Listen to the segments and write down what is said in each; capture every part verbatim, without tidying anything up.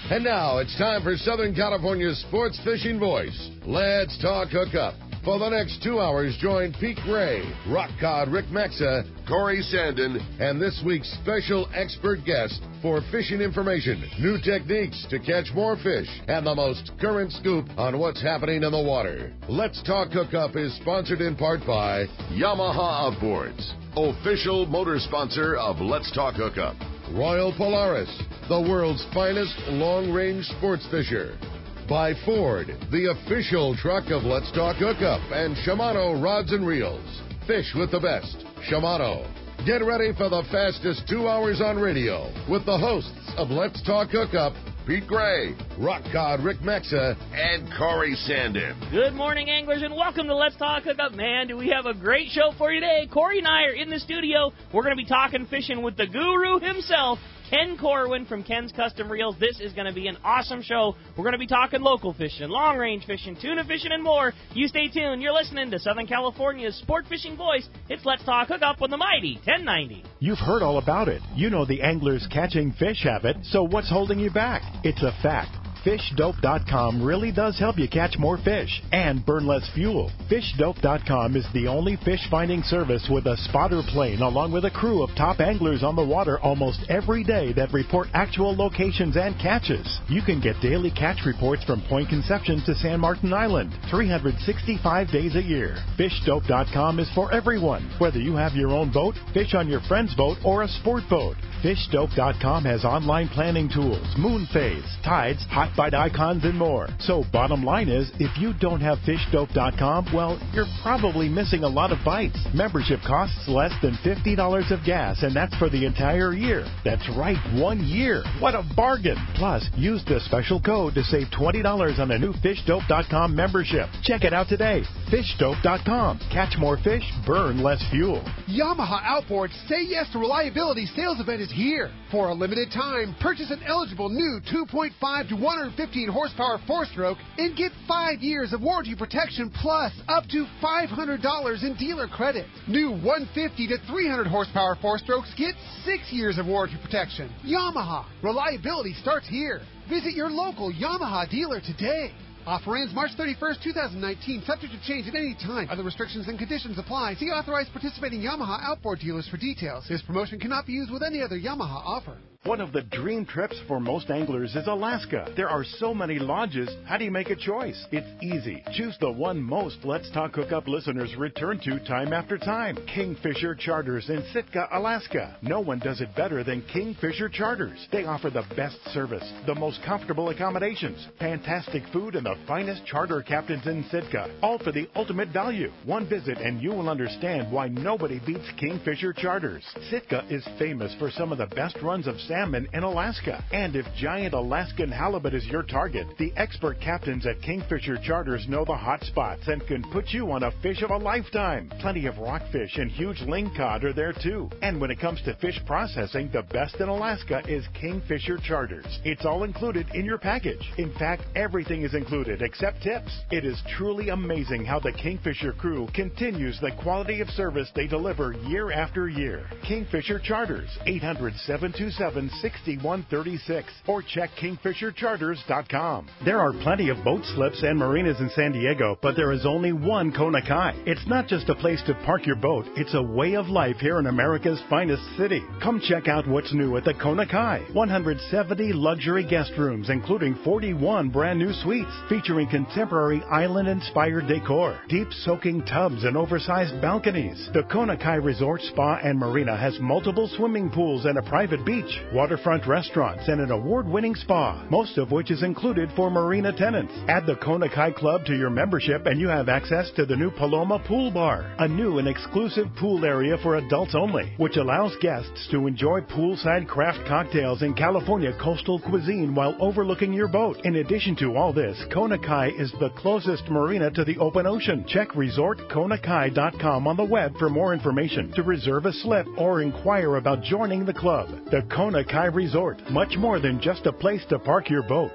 And now it's time for Southern California's sports fishing voice. Let's talk hookup. For the next two hours, join Pete Gray, Rock Cod Rick Maxa, Corey Sandin, and this week's special expert guest for fishing information, new techniques to catch more fish, and the most current scoop on what's happening in the water. Let's Talk Hookup is sponsored in part by Yamaha Outboards, official motor sponsor of Let's Talk Hookup. Royal Polaris, the world's finest long-range sports fisher. By Ford, the official truck of Let's Talk Hookup, and Shimano Rods and Reels. Fish with the best. Shimano. Get ready for the fastest two hours on radio with the hosts of Let's Talk Hookup, Pete Gray, Rock Cod Rick Maxa, and Corey Sandin. Good morning, anglers, and welcome to Let's Talk Hookup. Man, do we have a great show for you today. Corey and I are in the studio. We're going to be talking fishing with the guru himself, Ken Corwin from Ken's Custom Reels. This is going to be an awesome show. We're going to be talking local fishing, long-range fishing, tuna fishing, and more. You stay tuned. You're listening to Southern California's sport fishing voice. It's Let's Talk Hookup on the mighty ten ninety. You've heard all about it. You know the angler's catching fish habit, so what's holding you back? It's a fact. fish dope dot com really does help you catch more fish and burn less fuel. fish dope dot com is the only fish finding service with a spotter plane along with a crew of top anglers on the water almost every day that report actual locations and catches. You can get daily catch reports from Point Conception to San Martin Island, three hundred sixty-five days a year. fish dope dot com is for everyone, whether you have your own boat, fish on your friend's boat, or a sport boat. fish dope dot com has online planning tools, moon phase, tides, hot bite icons, and more. So bottom line is, if you don't have fish dope dot com, well, you're probably missing a lot of bites. Membership costs less than fifty dollars of gas, and that's for the entire year. That's right, one year. What a bargain. Plus, use the special code to save twenty dollars on a new fish dope dot com membership. Check it out today. fish dope dot com. Catch more fish, burn less fuel. Yamaha Outboards Say Yes to Reliability sales event is here. For a limited time, purchase an eligible new two point five to one hundred fifteen horsepower four-stroke and get five years of warranty protection plus up to five hundred dollars in dealer credit. New one fifty to three hundred horsepower four-strokes get six years of warranty protection. Yamaha. Reliability starts here. Visit your local Yamaha dealer today. Offer ends March thirty-first, twenty nineteen, subject to change at any time. Other restrictions and conditions apply. See authorized participating Yamaha outboard dealers for details. This promotion cannot be used with any other Yamaha offer. One of the dream trips for most anglers is Alaska. There are so many lodges. How do you make a choice? It's easy. Choose the one most Let's Talk Hookup listeners return to time after time. Kingfisher Charters in Sitka, Alaska. No one does it better than Kingfisher Charters. They offer the best service, the most comfortable accommodations, fantastic food, and the finest charter captains in Sitka. All for the ultimate value. One visit and you will understand why nobody beats Kingfisher Charters. Sitka is famous for some of the best runs of salmon in Alaska. And if giant Alaskan halibut is your target, the expert captains at Kingfisher Charters know the hot spots and can put you on a fish of a lifetime. Plenty of rockfish and huge lingcod are there too. And when it comes to fish processing, the best in Alaska is Kingfisher Charters. It's all included in your package. In fact, everything is included except tips. It is truly amazing how the Kingfisher crew continues the quality of service they deliver year after year. Kingfisher Charters, eight hundred, seven two seven, six one three six, or check kingfisher charters dot com. There are plenty of boat slips and marinas in San Diego, but there is only one Kona Kai. It's not just a place to park your boat, it's a way of life here in America's finest city. Come check out what's new at the Kona Kai. one hundred seventy luxury guest rooms, including forty-one brand new suites, featuring contemporary island-inspired decor, deep soaking tubs, and oversized balconies. The Kona Kai Resort Spa and Marina has multiple swimming pools and a private beach, waterfront restaurants, and an award-winning spa, most of which is included for marina tenants. Add the Kona Kai Club to your membership and you have access to the new Paloma Pool Bar, a new and exclusive pool area for adults only, which allows guests to enjoy poolside craft cocktails and California coastal cuisine while overlooking your boat. In addition to all this, Kona Kai is the closest marina to the open ocean. Check resort kona kai dot com on the web for more information, to reserve a slip, or inquire about joining the club. The Kona Kai Resort, much more than just a place to park your boat.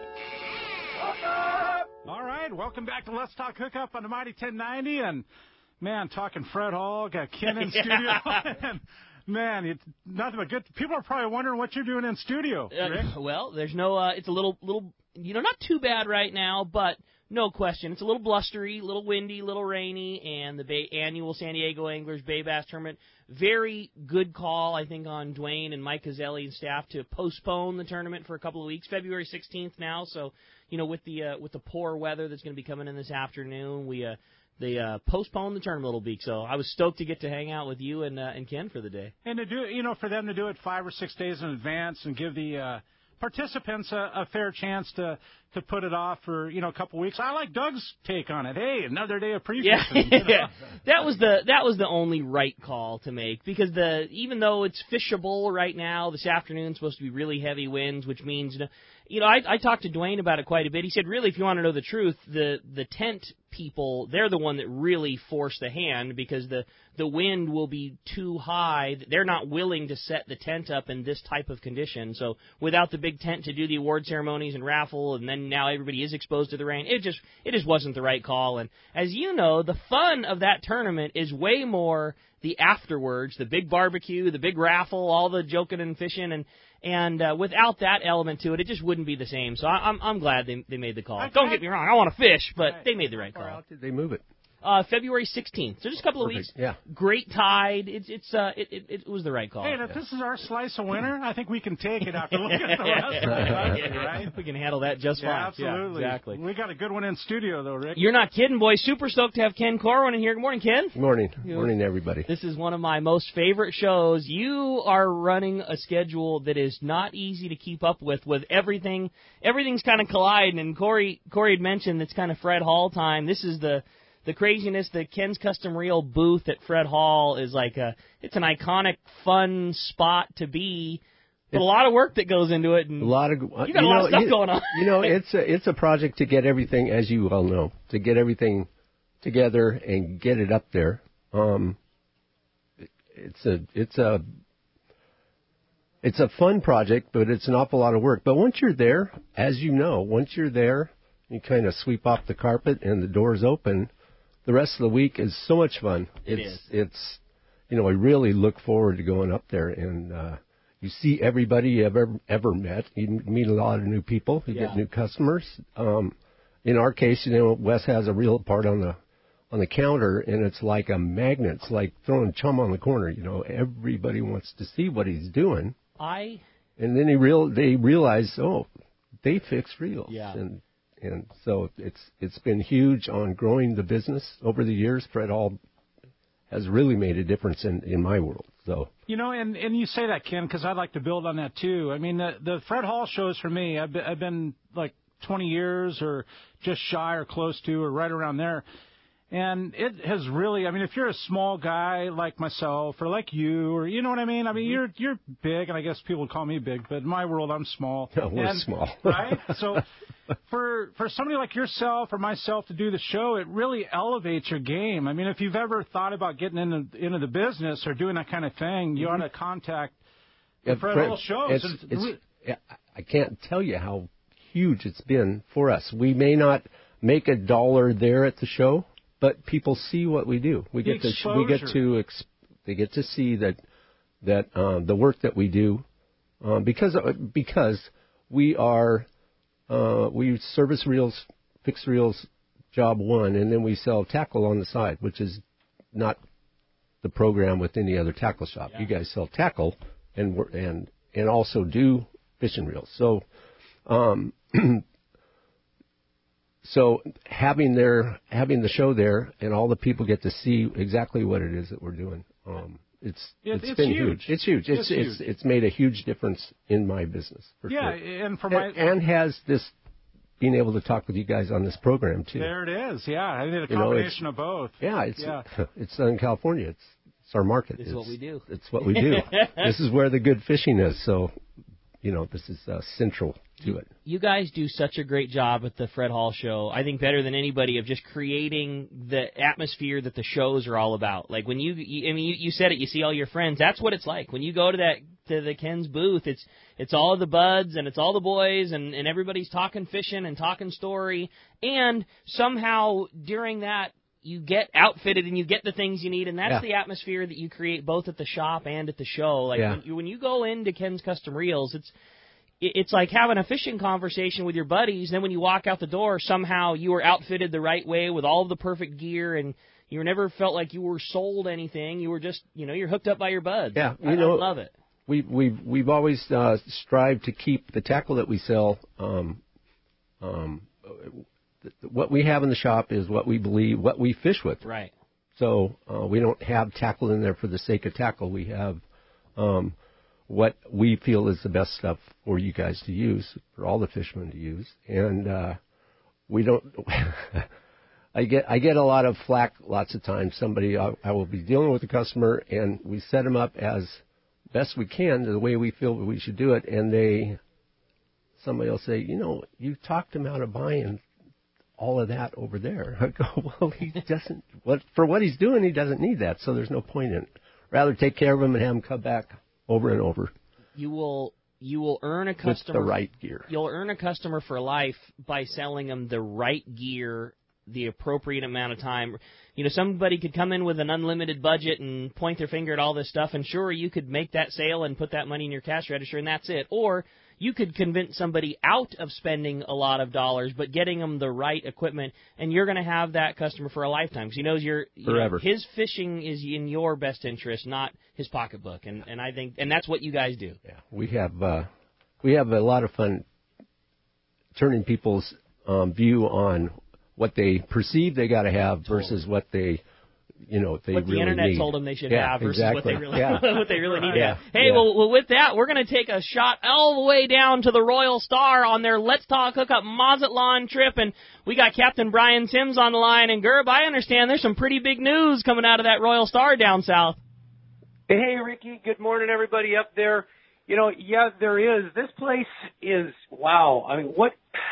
All right, welcome back to Let's Talk Hookup on the Mighty ten ninety, and man, talking Fred Hall, got Ken in Yeah. studio. and Man, it's nothing but good. People are probably wondering what you're doing in studio, Rick. Uh, well, there's no. Uh, it's a little, little, you know, not too bad right now, but no question, it's a little blustery, a little windy, a little rainy, and the Bay, annual San Diego Anglers Bay Bass Tournament. Very good call, I think, on Dwayne and Mike Cazelli and staff to postpone the tournament for a couple of weeks. February sixteenth now, so you know, with the uh, with the poor weather that's going to be coming in this afternoon, we. Uh, They uh, postponed the tournament a little bit, so I was stoked to get to hang out with you and uh, and Ken for the day. And to do, you know, for them to do it five or six days in advance and give the uh, participants a, a fair chance to to put it off for, you know, a couple weeks. I like Doug's take on it. Hey, another day of pre-fishing. Yeah, yeah. that was the that was the only right call to make, because the even though it's fishable right now, this afternoon's supposed to be really heavy winds, which means, you know, you know I, I talked to Dwayne about it quite a bit. He said, really, if you want to know the truth, the the tent people, they're the one that really force the hand, because the the wind will be too high. They're not willing to set the tent up in this type of condition. So without the big tent to do the award ceremonies and raffle, and then now everybody is exposed to the rain, it just it just wasn't the right call. And as you know, the fun of that tournament is way more the afterwards, the big barbecue, the big raffle, all the joking and fishing, and and uh, without that element to it, it just wouldn't be the same. So I, I'm I'm glad they they made the call. Don't get me wrong, I want to fish, but Right. they made the right How far call. out did they move it? Uh, February sixteenth, so just a couple of Perfect. weeks. Yeah. Great tide. It's it's uh it, it it was the right call. Hey, and if this is our slice of winter, I think we can take it after looking at the rest of the country, right? We can handle that just Yeah, fine. absolutely. Yeah, exactly. We got a good one in studio, though, Rick. You're not kidding, boys. Super stoked to have Ken Corwin in here. Good morning, Ken. Good morning. You- Morning, everybody. This is one of my most favorite shows. You are running a schedule that is not easy to keep up with, with everything. Everything's kind of colliding, and Corey Corey had mentioned it's kind of Fred Hall time. This is the the craziness. The Ken's Custom Reel booth at Fred Hall is like a, it's an iconic, fun spot to be, but a lot of work that goes into it. And A lot of you got you a lot know, of stuff you, going on. You know, it's a it's a project to get everything, as you well know, to get everything together and get it up there. Um, it, it's a it's a it's a fun project, but it's an awful lot of work. But once you're there, as you know, once you're there, you kind of sweep off the carpet and the doors open. The rest of the week is so much fun. It it's, is. It's, you know, I really look forward to going up there, and uh, you see everybody you ever ever met. You meet a lot of new people. You Yeah. get new customers. Um, in our case, you know, Wes has a real part on the on the counter, and it's like a magnet. It's like throwing chum on the corner. You know, everybody wants to see what he's doing, I and then he real they realize, oh, they fix reels. Yeah. And And so it's it's been huge on growing the business over the years. Fred Hall has really made a difference in, in my world. So You know, and, and you say that, Ken, because I'd like to build on that, too. I mean, the, the Fred Hall shows for me, I've been, I've been like twenty years or just shy or close to or right around there. And it has really, I mean, if you're a small guy like myself or like you, or you know what I mean? I mean, you're you're big, and I guess people call me big, but in my world, I'm small. No, we're And- small. Right? So for for somebody like yourself or myself to do the show, it really elevates your game. I mean, if you've ever thought about getting into into the business or doing that kind of thing, you ought to contact the Yeah, Fred Fred, Hall shows. It's, And it's, we- yeah, I can't tell you how huge it's been for us. We may not make a dollar there at the show, but people see what we do. We The get to we get exposure. to ex, they get to see that that um, the work that we do um, because because we are uh, we service reels, fixed reels, job one, and then we sell tackle on the side, which is not the program with any other tackle shop. Yeah. You guys sell tackle and we're- and and also do fishing reels. So. Um, So having their having the show there and all the people get to see exactly what it is that we're doing, um, it's It- it's it's been huge. It's huge. It's It's it's huge. it's made a huge difference in my business for yeah, sure. and for my And, and has this being able to talk with you guys on this program too. there it is. Yeah, I need a You know, combination of both. Yeah, it's Yeah. it's Southern California. It's it's our market. This is what we do. It's what we do. This is where the good fishing is. So, you know, this is uh, central to it. You guys do such a great job at the Fred Hall Show. I think better than anybody of just creating the atmosphere that the shows are all about. Like when you, you I mean, you, you said it. You see all your friends. That's what it's like when you go to that to the Ken's booth. It's it's all the buds and it's all the boys and and everybody's talking fishing and talking story. And somehow during that, you get outfitted and you get the things you need, and that's yeah. the atmosphere that you create both at the shop and at the show. Like yeah. when, you, when you go into Ken's Custom Reels, it's it's like having a fishing conversation with your buddies. Then when you walk out the door, somehow you were outfitted the right way with all the perfect gear, and you never felt like you were sold anything. You were just, you know, you're hooked up by your buds. Yeah, you I, know, I love it. We we've we've always uh, strived to keep the tackle that we sell. Um, um, what we have in the shop is what we believe, what we fish with. Right. So uh, we don't have tackle in there for the sake of tackle. We have um, what we feel is the best stuff for you guys to use, for all the fishermen to use, and uh, we don't. I get I get a lot of flack lots of times. Somebody I, I will be dealing with a customer, and we set them up as best we can the way we feel we should do it, and they somebody will say, you know, you talked him out of buying all of that over there. I go, well, he doesn't. What for what he's doing, he doesn't need that, so there's no point in it. Rather take care of him and have him come back over and over. You will you will earn a customer with the right gear. You'll earn a customer for life by selling them the right gear, the appropriate amount of time. You know, somebody could come in with an unlimited budget and point their finger at all this stuff, and sure, you could make that sale and put that money in your cash register, and that's it. Or you could convince somebody out of spending a lot of dollars, but getting them the right equipment, and you're going to have that customer for a lifetime because he knows you're you forever. Know, his fishing is in your best interest, not his pocketbook, and and I think and that's what you guys do. Yeah, we have uh, we have a lot of fun turning people's um, view on what they perceive they got to have versus totally. what they, you know, they what really the internet need. told them they should yeah, have versus exactly. what they really yeah. what they really need. Yeah. Hey, yeah. well, well, with that, we're going to take a shot all the way down to the Royal Star on their Let's Talk Hookup Mazatlan trip, and we got Captain Brian Sims on the line. And Gerb, I understand there's some pretty big news coming out of that Royal Star down south. Hey, Ricky. Good morning, everybody up there. You know, yeah, there is. This place is, wow. I mean, what,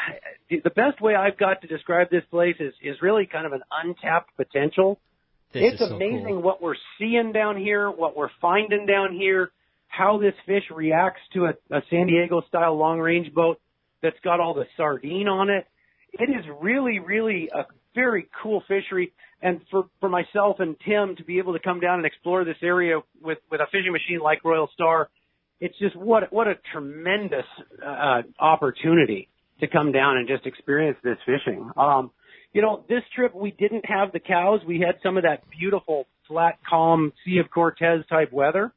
the best way I've got to describe this place is, is really kind of an untapped potential. This it's is so amazing cool. what we're seeing down here, what we're finding down here, how this fish reacts to a, a San Diego-style long-range boat that's got all the sardine on it. It is really, really a very cool fishery. And for, for myself and Tim to be able to come down and explore this area with, with a fishing machine like Royal Star, it's just what what a tremendous uh, opportunity to come down and just experience this fishing. Um, you know, this trip we didn't have the cows. We had some of that beautiful, flat, calm Sea of Cortez type weather.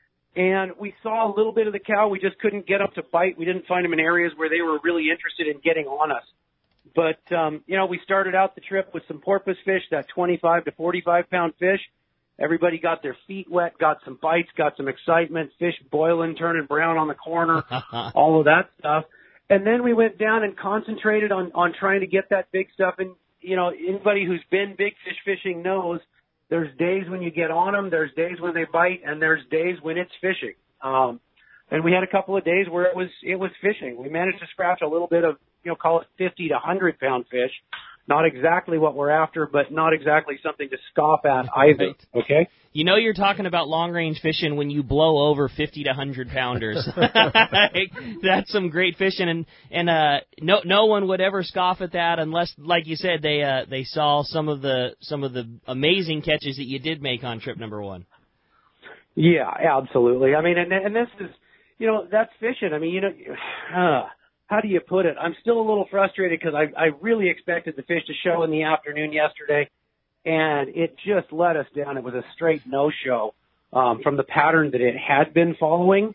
And we saw a little bit of the cow. We just couldn't get up to bite. We didn't find them in areas where they were really interested in getting on us. But, um, you know, we started out the trip with some porpoise fish, that twenty-five to forty-five pound fish. Everybody got their feet wet, got some bites, got some excitement, fish boiling, turning brown on the corner, all of that stuff. And then we went down and concentrated on, on trying to get that big stuff. And, you know, anybody who's been big fish fishing knows there's days when you get on them, there's days when they bite, and there's days when it's fishing. Um, and we had a couple of days where it was, it was fishing. We managed to scratch a little bit of, you know, call it fifty to one hundred pound fish. Not exactly what we're after, but not exactly something to scoff at either, Right. okay? You know you're talking about long-range fishing when you blow over fifty to one hundred pounders. That's some great fishing, and and uh, no no one would ever scoff at that unless, like you said, they uh, they saw some of the some of the amazing catches that you did make on trip number one. Yeah, absolutely. I mean, and and this is, you know, that's fishing. I mean, you know, uh, how do you put it? I'm still a little frustrated because I, I really expected the fish to show in the afternoon yesterday, and it just let us down. It was a straight no-show um, from the pattern that it had been following.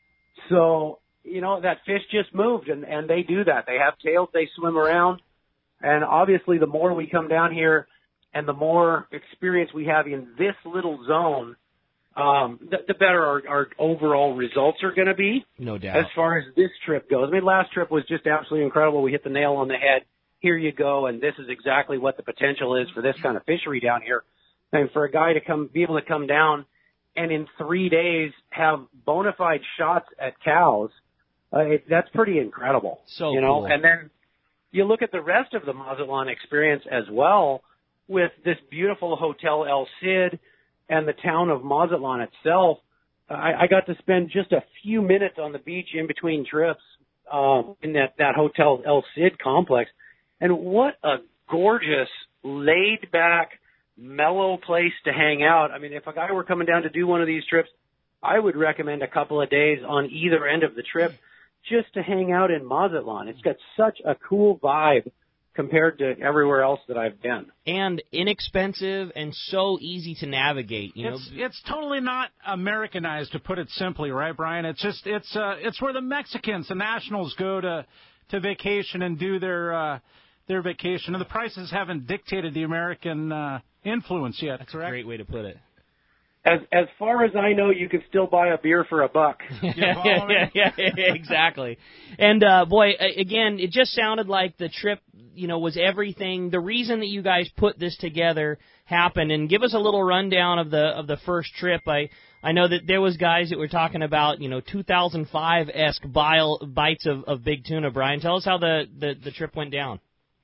So, you know, that fish just moved, and, and they do that. They have tails. They swim around. And obviously the more we come down here and the more experience we have in this little zone, Um, the, the better our, our overall results are going to be. No doubt. As far as this trip goes. I mean, last trip was just absolutely incredible. We hit the nail on the head. Here you go, and this is exactly what the potential is for this kind of fishery down here. And for a guy to come, be able to come down and in three days have bona fide shots at cows, uh, it, that's pretty incredible. So you know, cool. And then you look at the rest of the Mazatlan experience as well with this beautiful Hotel El Cid and the town of Mazatlan itself. I, I got to spend just a few minutes on the beach in between trips um, in that, that Hotel El Cid complex. And what a gorgeous laid back, mellow place to hang out. I mean, if a guy were coming down to do one of these trips, I would recommend a couple of days on either end of the trip just to hang out in Mazatlan. It's got such a cool vibe compared to everywhere else that I've been. And inexpensive and so easy to navigate. You know, it's, it's totally not Americanized, to put it simply, right, Brian? It's just it's uh, it's where the Mexicans, the nationals, go to to vacation and do their uh, their vacation, and the prices haven't dictated the American uh, influence yet. That's correct? a great way to put it. As as far as I know, you can still buy a beer for a buck. yeah, yeah, yeah, yeah, exactly. And uh, boy, again, it just sounded like the trip, you know, was everything. The reason that you guys put this together happened. And give us a little rundown of the of the first trip. I I know that there was guys that were talking about, you know, two thousand five-esque bile, bites of, of big tuna. Brian, tell us how the, the, the trip went down.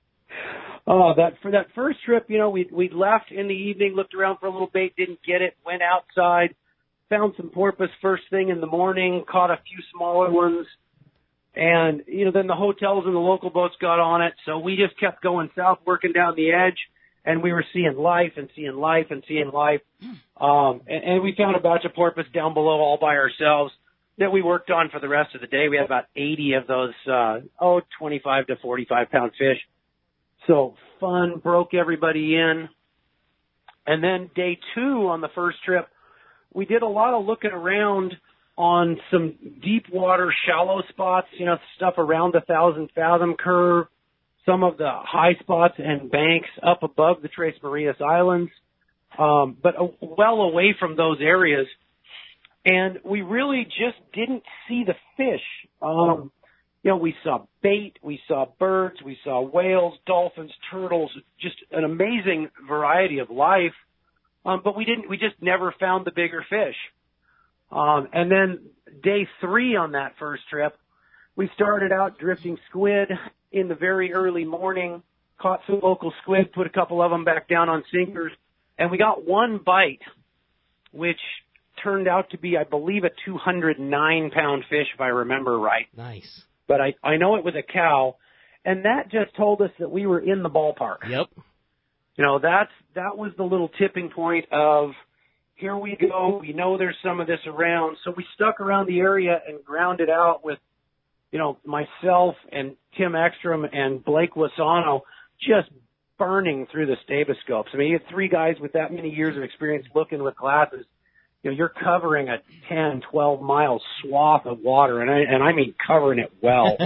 Oh, that for that first trip, you know, we we left in the evening, looked around for a little bait, didn't get it, went outside, found some porpoise first thing in the morning, caught a few smaller ones, and you know, then the hotels and the local boats got on it, so we just kept going south, working down the edge, and we were seeing life and seeing life and seeing life, um, and, and we found a batch of porpoise down below all by ourselves that we worked on for the rest of the day. We had about eighty of those, uh, oh, twenty-five to forty-five pound fish. So fun, broke everybody in. And then day two on the first trip, we did a lot of looking around on some deep water, shallow spots, you know, stuff around the thousand fathom curve, some of the high spots and banks up above the Tres Marias Islands, um, but uh, well away from those areas. And we really just didn't see the fish. Um, You know, we saw bait, we saw birds, we saw whales, dolphins, turtles, just an amazing variety of life. Um, but we didn't, we just never found the bigger fish. Um, and then day three on that first trip, we started out drifting squid in the very early morning, caught some local squid, put a couple of them back down on sinkers, and we got one bite, which turned out to be, I believe, a two hundred nine pound fish, if I remember right. Nice. But I, I know it was a cow, and that just told us that we were in the ballpark. Yep. You know, that's, that was the little tipping point of, here we go, we know there's some of this around. So we stuck around the area and grounded out with, you know, myself and Tim Ekstrom and Blake Wasano just burning through the staboscopes. I mean, you have three guys with that many years of experience looking with glasses. You know, you're covering a ten, twelve mile swath of water, and I, and I mean covering it well.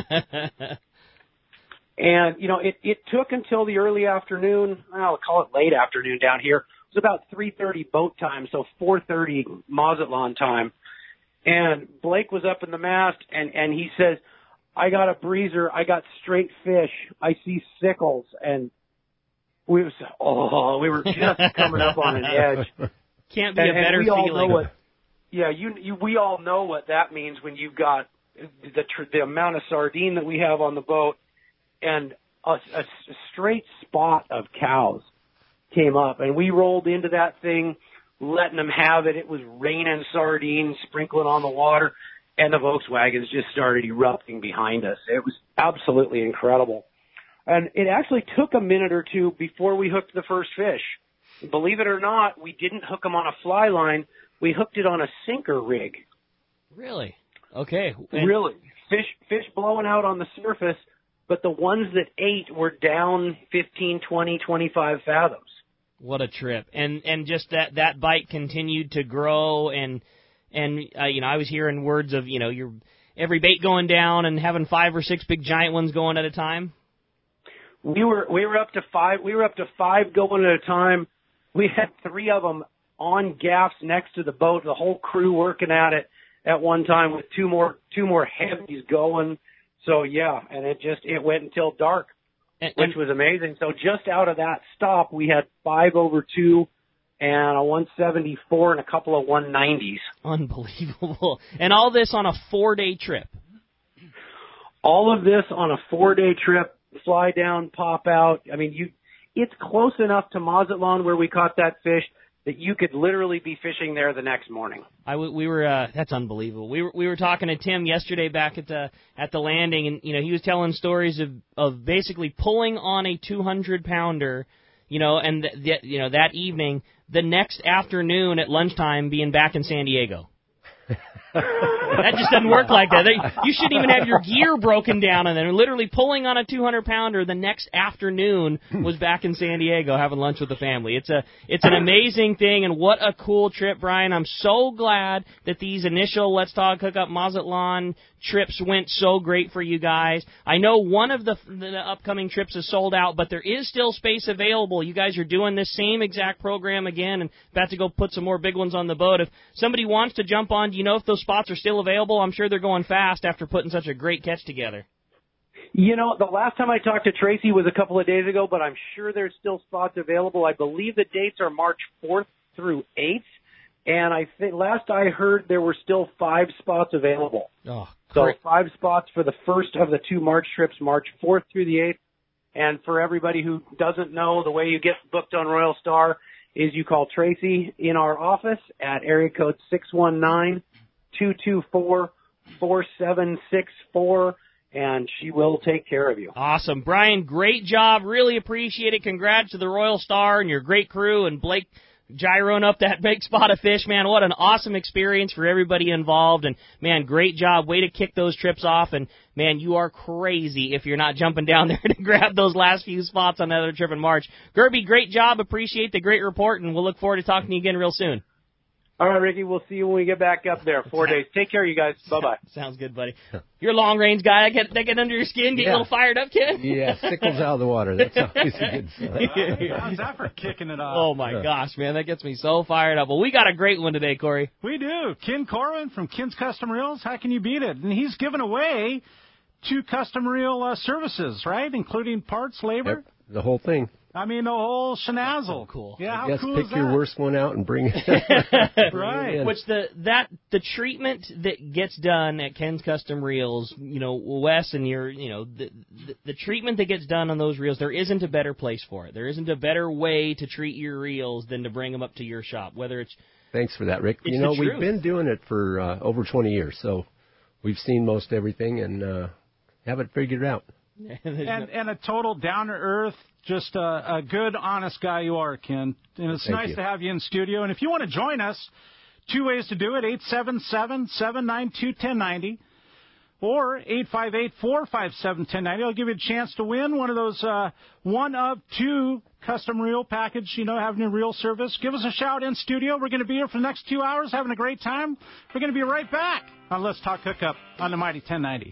And, you know, it, it took until the early afternoon, I'll call it late afternoon down here. It was about three thirty boat time, so four thirty Mazatlan time. And Blake was up in the mast, and, and he says, I got a breezer, I got straight fish, I see sickles, and we was, oh, we were just coming up on an edge. Can't be and, a better and we all feeling. Know what, yeah, you, you, we all know what that means when you've got the the amount of sardine that we have on the boat, and a, a straight spot of cows came up, and we rolled into that thing, letting them have it. It was raining sardines, sprinkling on the water, and the Volkswagens just started erupting behind us. It was absolutely incredible. And it actually took a minute or two before we hooked the first fish. Believe it or not, we didn't hook them on a fly line. We hooked it on a sinker rig. Really? Okay. And really. Fish, fish blowing out on the surface, but the ones that ate were down fifteen, twenty, twenty-five fathoms. What a trip. And and just that, that bite continued to grow, and, and uh, you know, I was hearing words of, you know, your every bait going down and having five or six big giant ones going at a time. We were we were up to five. We were up to five going at a time. We had three of them on gaffs next to the boat, the whole crew working at it at one time with two more two more heavies going. So yeah, and it just it went until dark, and, which was amazing. So just out of that stop, we had five over two and a one seventy-four and a couple of one nineties. Unbelievable. And all this on a four-day trip. All of this on a four-day trip, fly down, pop out. I mean, you. It's close enough to Mazatlan where we caught that fish that you could literally be fishing there the next morning. I w- we were uh, that's unbelievable. We were we were talking to Tim yesterday back at the at the landing, and you know he was telling stories of of basically pulling on a two hundred pounder, you know, and th- th- you know that evening, the next afternoon at lunchtime being back in San Diego. That just doesn't work like that. They, you shouldn't even have your gear broken down, and then literally pulling on a two hundred pounder the next afternoon was back in San Diego having lunch with the family. It's a it's an amazing thing, and what a cool trip, Brian. I'm so glad that these initial Let's Talk Hookup Mazatlan trips went so great for you guys. I know one of the, the upcoming trips is sold out, but there is still space available. You guys are doing this same exact program again and about to go put some more big ones on the boat. If somebody wants to jump on, do you know if those spots are still available? I'm sure they're going fast after putting such a great catch together. You know, the last time I talked to Tracy was a couple of days ago, but I'm sure there's still spots available. I believe the dates are March fourth through eighth, and I think last I heard there were still five spots available. Oh, so great. five spots for the first of the two March trips, March fourth through the eighth. And for everybody who doesn't know, the way you get booked on Royal Star is you call Tracy in our office at area code six one nine, two two four, four seven six four, and she will take care of you. Awesome. Brian, great job. Really appreciate it. Congrats to the Royal Star and your great crew, and Blake gyroing up that big spot of fish. Man, what an awesome experience for everybody involved. And, man, great job. Way to kick those trips off. And, man, you are crazy if you're not jumping down there to grab those last few spots on another trip in March. Gerby, great job. Appreciate the great report, and we'll look forward to talking to you again real soon. All right, Ricky, we'll see you when we get back up there. Four days. Take care, you guys. Bye-bye. Sounds good, buddy. You're a long-range guy. That get, that get under your skin, get Yeah. a little fired up, kid? Yeah, sickles out of the water. That's always a good sign. How's that for kicking it off? Oh, my gosh, man. That gets me so fired up. Well, we got a great one today, Corey. We do. Ken Corwin from Ken's Custom Reels. How can you beat it? And he's given away two custom reel uh, services, right, including parts, labor. Yep, the whole thing. I mean, the whole shenazzle. So cool. Yeah, how Yes, cool pick is that? your worst one out and bring it. Right. Which the that the treatment that gets done at Ken's Custom Reels, you know, Wes and your, you know, the, the the treatment that gets done on those reels, there isn't a better place for it. There isn't a better way to treat your reels than to bring them up to your shop. Whether it's Thanks for that, Rick. It's you know, the we've truth. been doing it for uh, over twenty years, so we've seen most everything and uh, have it figured out. And, and a total down-to-earth, just a, a good, honest guy you are, Ken. And it's Thank nice you. to have you in studio. And if you want to join us, two ways to do it, eight seven seven, seven nine two, one oh nine oh or eight five eight, four five seven, one oh nine oh. I'll give you a chance to win one of those uh, one of two custom reel package, you know, having your reel service. Give us a shout in studio. We're going to be here for the next two hours having a great time. We're going to be right back on Let's Talk Hookup on the Mighty ten ninety.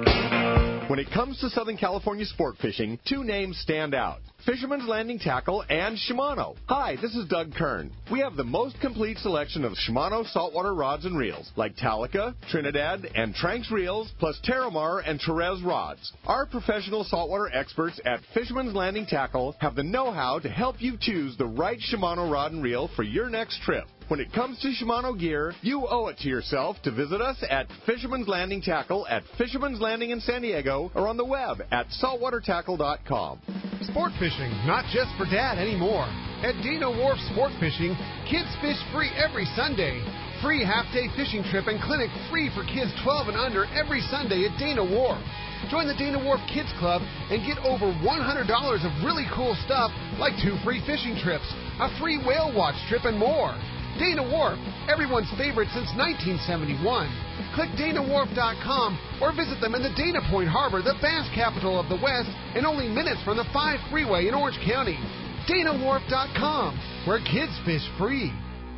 When it comes to Southern California sport fishing, two names stand out: Fisherman's Landing Tackle and Shimano. Hi, this is Doug Kern. We have the most complete selection of Shimano saltwater rods and reels, like Talica, Trinidad, and Tranks reels, plus Terramar and Therese rods. Our professional saltwater experts at Fisherman's Landing Tackle have the know-how to help you choose the right Shimano rod and reel for your next trip. When it comes to Shimano gear, you owe it to yourself to visit us at Fisherman's Landing Tackle at Fisherman's Landing in San Diego or on the web at saltwater tackle dot com. Sport fishing, not just for dad anymore. At Dana Wharf Sport Fishing, kids fish free every Sunday. Free half-day fishing trip and clinic free for kids twelve and under every Sunday at Dana Wharf. Join the Dana Wharf Kids Club and get over one hundred dollars of really cool stuff like two free fishing trips, a free whale watch trip, and more. Dana Wharf, everyone's favorite since nineteen seventy-one. Click Dana Wharf dot com or visit them in the Dana Point Harbor, the bass capital of the West, and only minutes from the five freeway in Orange County. Dana Wharf dot com, where kids fish free.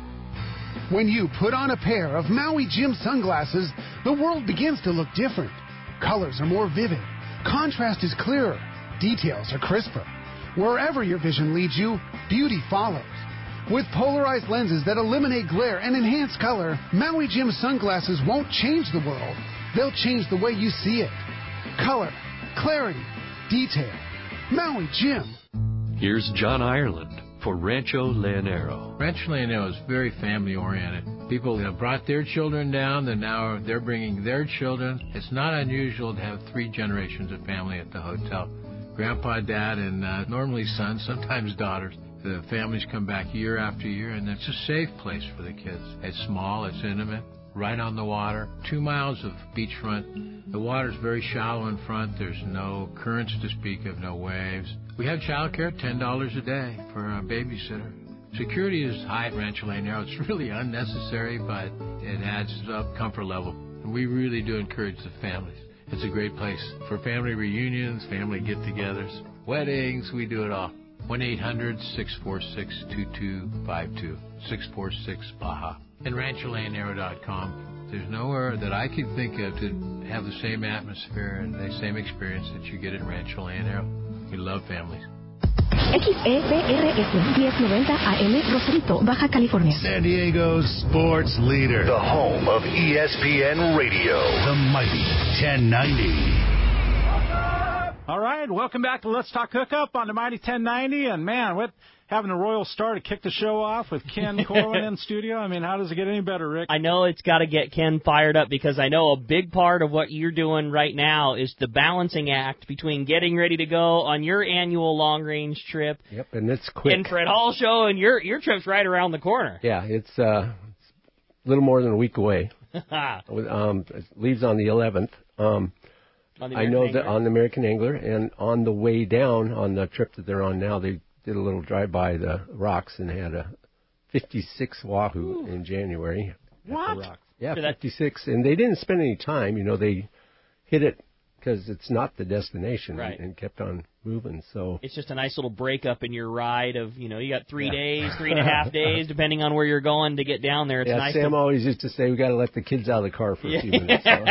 When you put on a pair of Maui Jim sunglasses, the world begins to look different. Colors are more vivid. Contrast is clearer. Details are crisper. Wherever your vision leads you, beauty follows. With polarized lenses that eliminate glare and enhance color, Maui Jim sunglasses won't change the world. They'll change the way you see it. Color, clarity, detail. Maui Jim. Here's John Ireland for Rancho Leonero. Rancho Leonero is very family-oriented. People have brought their children down, and now they're bringing their children. It's not unusual to have three generations of family at the hotel. Grandpa, Dad, and uh, normally sons, sometimes daughters. The families come back year after year, and it's a safe place for the kids. It's small, it's intimate. right on the water, two miles of beachfront. The water's very shallow in front. There's no currents to speak of, no waves. We have childcare, ten dollars a day for a babysitter. Security is high at Rancho Leonero. It's really unnecessary, but it adds up comfort level. And we really do encourage the families. It's a great place for family reunions, family get-togethers, weddings. We do it all. one eight hundred, six four six, two two five two, six four six, Baja. And Rancho Leonero dot com. There's nowhere that I could think of to have the same atmosphere and the same experience that you get at Rancho Leonero. We love families. X E P R S diez noventa A M Rosarito, Baja California. San Diego's sports leader. The home of E S P N Radio. The mighty ten ninety. All right, welcome back to Let's Talk Hookup on the mighty ten ninety. And, man, what having a royal star to kick the show off with Ken Corwin in studio. I mean, how does it get any better, Rick? I know it's got to get Ken fired up because I know a big part of what you're doing right now is the balancing act between getting ready to go on your annual long-range trip. Yep, and it's quick. And Fred Hall show, and your your trip's right around the corner. Yeah, it's, uh, it's a little more than a week away. um, it leaves on the eleventh. Um, on the I know Angler? that on the American Angler, and on the way down on the trip that they're on now, they did a little drive-by the rocks and had a fifty-six wahoo Ooh. in January. What? At the rocks. Yeah, For that- fifty-six. And they didn't spend any time. You know, they hit it because it's not the destination Right. and, and kept on moving. So It's just a nice little breakup in your ride of, you know, you got three Yeah. days, three and a half days, depending on where you're going to get down there. It's yeah, nice Sam to... always used to say, we got to let the kids out of the car for a few minutes. So.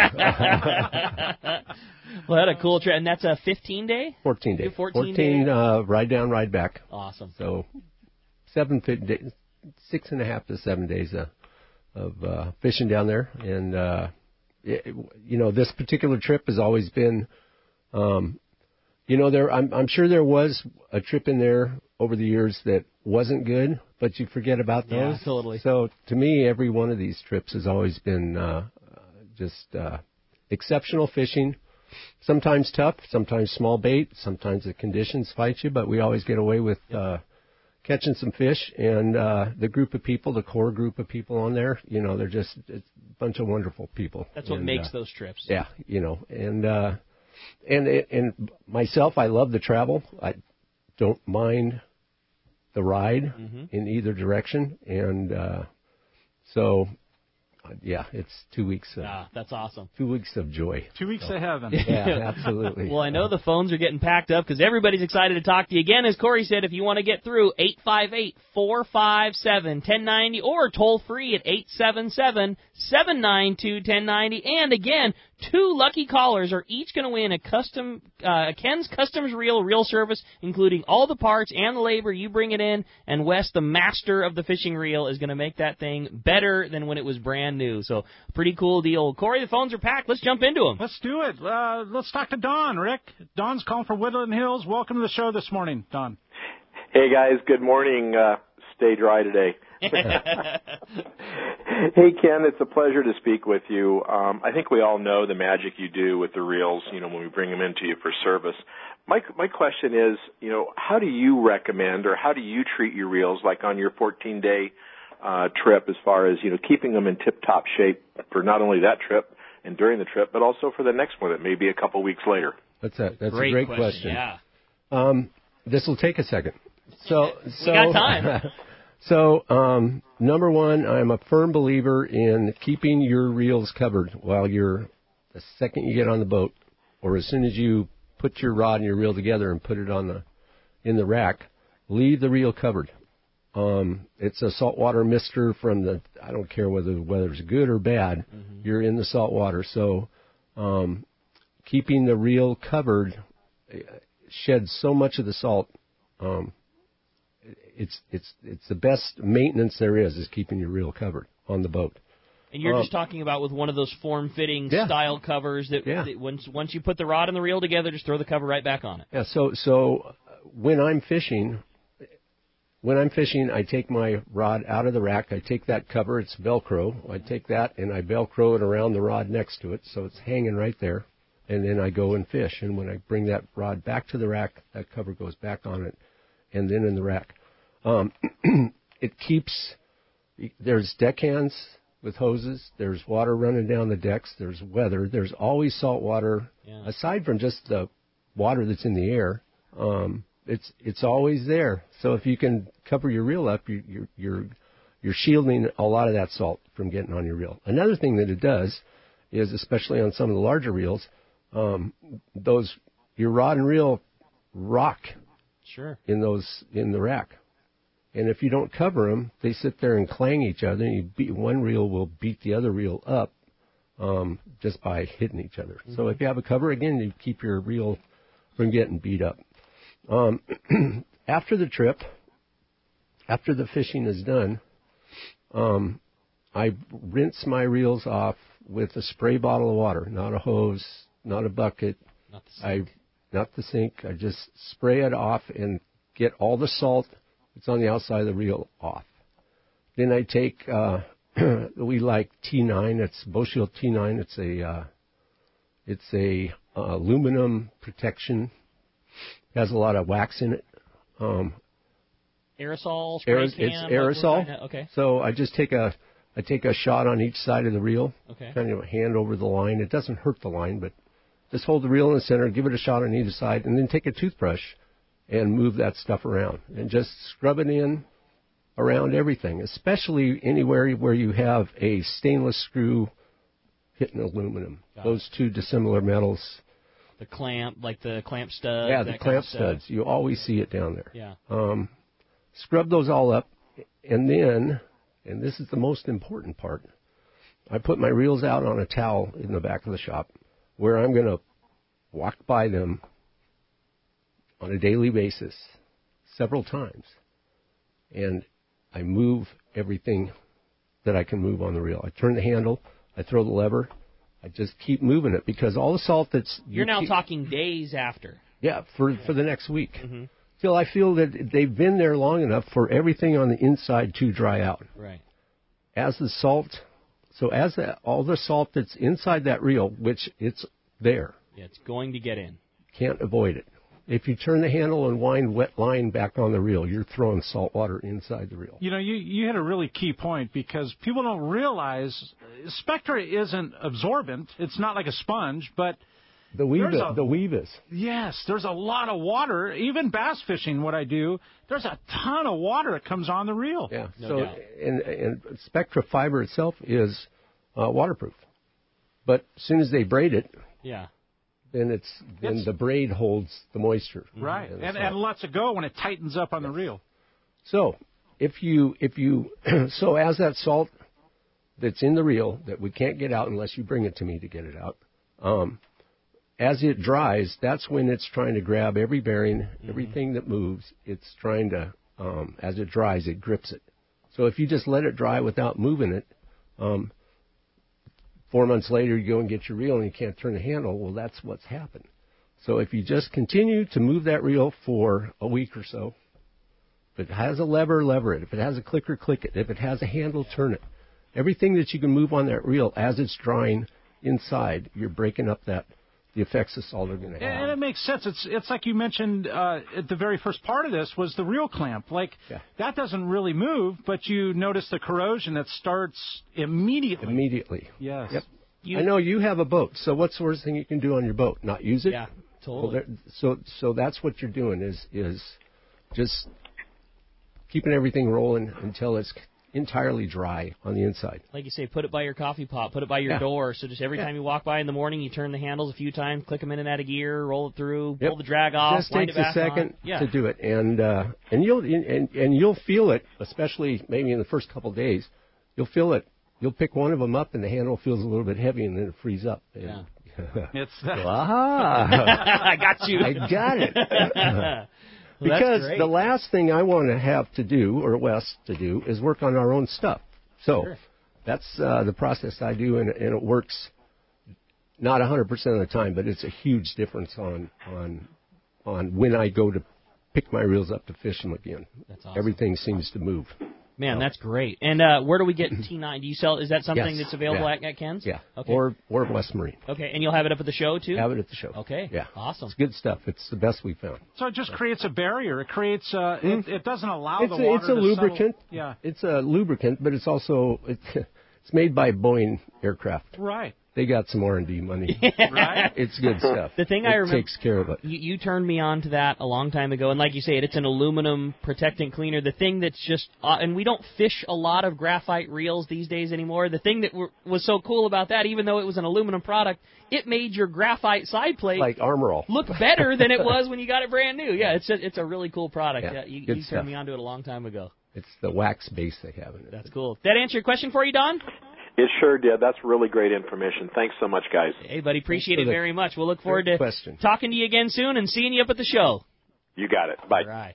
Well, that's a cool trip. And that's a fifteen-day? fourteen day. Do fourteen, fourteen days? uh, ride down, ride back. Awesome. So seven, days, six and a half to seven days of, of uh, fishing down there. And, uh, it, you know, this particular trip has always been, um, you know, there. I'm, I'm sure there was a trip in there over the years that wasn't good, but you forget about those. Yeah, totally. So to me, every one of these trips has always been uh, just uh, exceptional fishing. Sometimes tough, sometimes small bait, sometimes the conditions fight you, but we always get away with uh, catching some fish. And uh, the group of people, the core group of people on there, you know, they're just it's a bunch of wonderful people. That's what and, makes uh, those trips. Yeah, you know, and uh, and and myself, I love the travel. I don't mind the ride Mm-hmm. in either direction, and uh, so. Yeah, it's two weeks. Of, Ah, that's awesome. Two weeks of joy. Two weeks so. of heaven. Yeah, absolutely. Well, I know the phones are getting packed up because everybody's excited to talk to you again. As Corey said, if you want to get through, eight five eight, four five seven, one oh nine oh or toll free at eight seven seven, seven nine two, one oh nine oh. And again, two lucky callers are each going to win a custom uh, Ken's Customs Reel reel service, including all the parts and the labor. You bring it in, and Wes, the master of the fishing reel, is going to make that thing better than when it was brand new. So, pretty cool deal. Corey, the phones are packed. Let's jump into them. Let's do it. Uh, let's talk to Don, Rick. Don's calling from Woodland Hills. Welcome to the show this morning, Don. Hey, guys. Good morning. Uh, stay dry today. Hey, Ken, it's a pleasure to speak with you. Um, I think we all know the magic you do with the reels, you know, when we bring them into you for service. My my question is, you know, how do you recommend or how do you treat your reels, like on your fourteen-day uh, trip, as far as, you know, keeping them in tip-top shape for not only that trip and during the trip, but also for the next one that may be a couple weeks later? That's a that's Great a great question, question. yeah. Um, this will take a second. So so we got time. So, um, number one, I'm a firm believer in keeping your reels covered while you're, the second you get on the boat, or as soon as you put your rod and your reel together and put it on the, in the rack, leave the reel covered. Um, it's a saltwater mister from the, I don't care whether the weather's good or bad, mm-hmm. you're in the salt water. So, um, keeping the reel covered sheds so much of the salt, um, It's it's it's the best maintenance there is is keeping your reel covered on the boat. And you're um, just talking about with one of those form-fitting yeah. style covers that, yeah. that once once you put the rod and the reel together, just throw the cover right back on it. Yeah. So so when I'm fishing, when I'm fishing, I take my rod out of the rack. I take that cover. It's Velcro. I take that and I Velcro it around the rod next to it, so it's hanging right there. And then I go and fish. And when I bring that rod back to the rack, that cover goes back on it, and then in the rack. Um, it keeps, there's deckhands with hoses. There's water running down the decks. There's weather. There's always salt water. Yeah. Aside from just the water that's in the air, um, it's it's always there. So if you can cover your reel up, you, you're you're you're shielding a lot of that salt from getting on your reel. Another thing that it does is, especially on some of the larger reels, um, those your rod and reel rock sure in those in the rack. And if you don't cover them, they sit there and clang each other, and you beat, one reel will beat the other reel up um, just by hitting each other. Mm-hmm. So if you have a cover, again, you keep your reel from getting beat up. Um, after the trip, after the fishing is done, um, I rinse my reels off with a spray bottle of water, not a hose, not a bucket. Not the sink. I, not the sink. I just spray it off and get all the salt that's on the outside of the reel off. Then I take, uh, we like T nine. It's Boschel T nine. It's a, uh, it's a uh, aluminum protection. It has a lot of wax in it. Um, aerosol, spray aer- can. It's aerosol. Kind of, okay. So I just take a, I take a shot on each side of the reel. Okay. Kind of a hand over the line. It doesn't hurt the line, but just hold the reel in the center, give it a shot on either side, and then take a toothbrush and move that stuff around and just scrub it in around everything, especially anywhere where you have a stainless screw hitting aluminum. Got Those it. two dissimilar metals. The clamp, like the clamp studs. Yeah, the that clamp kind of studs. You always see it down there. Yeah. Um, scrub those all up, and then, and this is the most important part, I put my reels out on a towel in the back of the shop where I'm going to walk by them on a daily basis, several times, and I move everything that I can move on the reel. I turn the handle, I throw the lever, I just keep moving it because all the salt that's... You're you now keep, talking days after. Yeah, for for the next week. Mm-hmm. Till I feel that they've been there long enough for everything on the inside to dry out. Right. As the salt, so as the, all the salt that's inside that reel, which it's there. Yeah, it's going to get in. Can't avoid it. If you turn the handle and wind wet line back on the reel, you're throwing salt water inside the reel. You know, you, you hit a really key point because people don't realize Spectra isn't absorbent. It's not like a sponge, but the weave, a, the weave is. Yes, there's a lot of water. Even bass fishing, what I do, there's a ton of water that comes on the reel. Yeah. No so doubt. and, and Spectra fiber itself is uh, waterproof, but as soon as they braid it, yeah. then it's then It's, the braid holds the moisture. Right, and, and, and lets it go when it tightens up on the reel. So if you if you so as that salt that's in the reel that we can't get out unless you bring it to me to get it out, um, as it dries, that's when it's trying to grab every bearing, mm-hmm. everything that moves. It's trying to um, as it dries, it grips it. So if you just let it dry without moving it. Um, Four months later, you go and get your reel and you can't turn the handle. Well, that's what's happened. So if you just continue to move that reel for a week or so, if it has a lever, lever it. If it has a clicker, click it. If it has a handle, turn it. Everything that you can move on that reel as it's drying inside, you're breaking up that the effects of salt are going to have. And it makes sense. It's it's like you mentioned uh, at the very first part of this was the reel clamp. Like, yeah. that doesn't really move, but you notice the corrosion that starts immediately. Immediately. Yes. Yep. You, I know you have a boat, so what's the worst thing you can do on your boat? Not use it? Yeah, totally. Well, there, so so that's what you're doing is is just keeping everything rolling until it's entirely dry on the inside. Like you say, put it by your coffee pot, put it by your yeah. door. So just every yeah. time you walk by in the morning, you turn the handles a few times, click them in and out of gear, roll it through, yep. pull the drag off, Just wind takes it back a second on. Yeah. to do it, and uh, and you'll and, and you'll feel it, especially maybe in the first couple of days. You'll feel it. You'll pick one of them up, and the handle feels a little bit heavy, and then it frees up. And Yeah. It's aha! I got you. I got it. Well, because that's the last thing I want to have to do, or Wes to do, is work on our own stuff. So Sure. that's uh, the process I do, and, and it works not one hundred percent of the time, but it's a huge difference on on on when I go to pick my reels up to fish them again. That's awesome. Everything seems to move. Man, that's great. And uh, where do we get T nine? Do you sell? Is that something Yes. that's available Yeah. at, at Ken's? Yeah. Okay. Or or West Marine. Okay, and you'll have it up at the show too. Have it at the show. Okay. Yeah. Awesome. It's good stuff. It's the best we found. So it just creates a barrier. It creates. Uh, it, it doesn't allow It's the a, water it's a to lubricant. settle. Yeah. It's a lubricant, but it's also it, It's made by Boeing Aircraft. Right. They got some R and D money. Right? It's good stuff. The thing it I remember takes care of it. You, you turned me on to that a long time ago, and like you say, it's an aluminum protectant cleaner. The thing that's just, uh, and we don't fish a lot of graphite reels these days anymore. The thing that w- was so cool about that, even though it was an aluminum product, it made your graphite side plate like Armor All. look better than it was when you got it brand new. Yeah, it's a, it's a really cool product. Yeah, yeah, you good you stuff. turned me on to it a long time ago. It's the wax base they have in it. That's cool. Did that answer your question for you, Don? It sure did. That's really great information. Thanks so much, guys. Hey, buddy, appreciate it the very much. We'll look forward to question. talking to you again soon and seeing you up at the show. You got it. Bye. All right.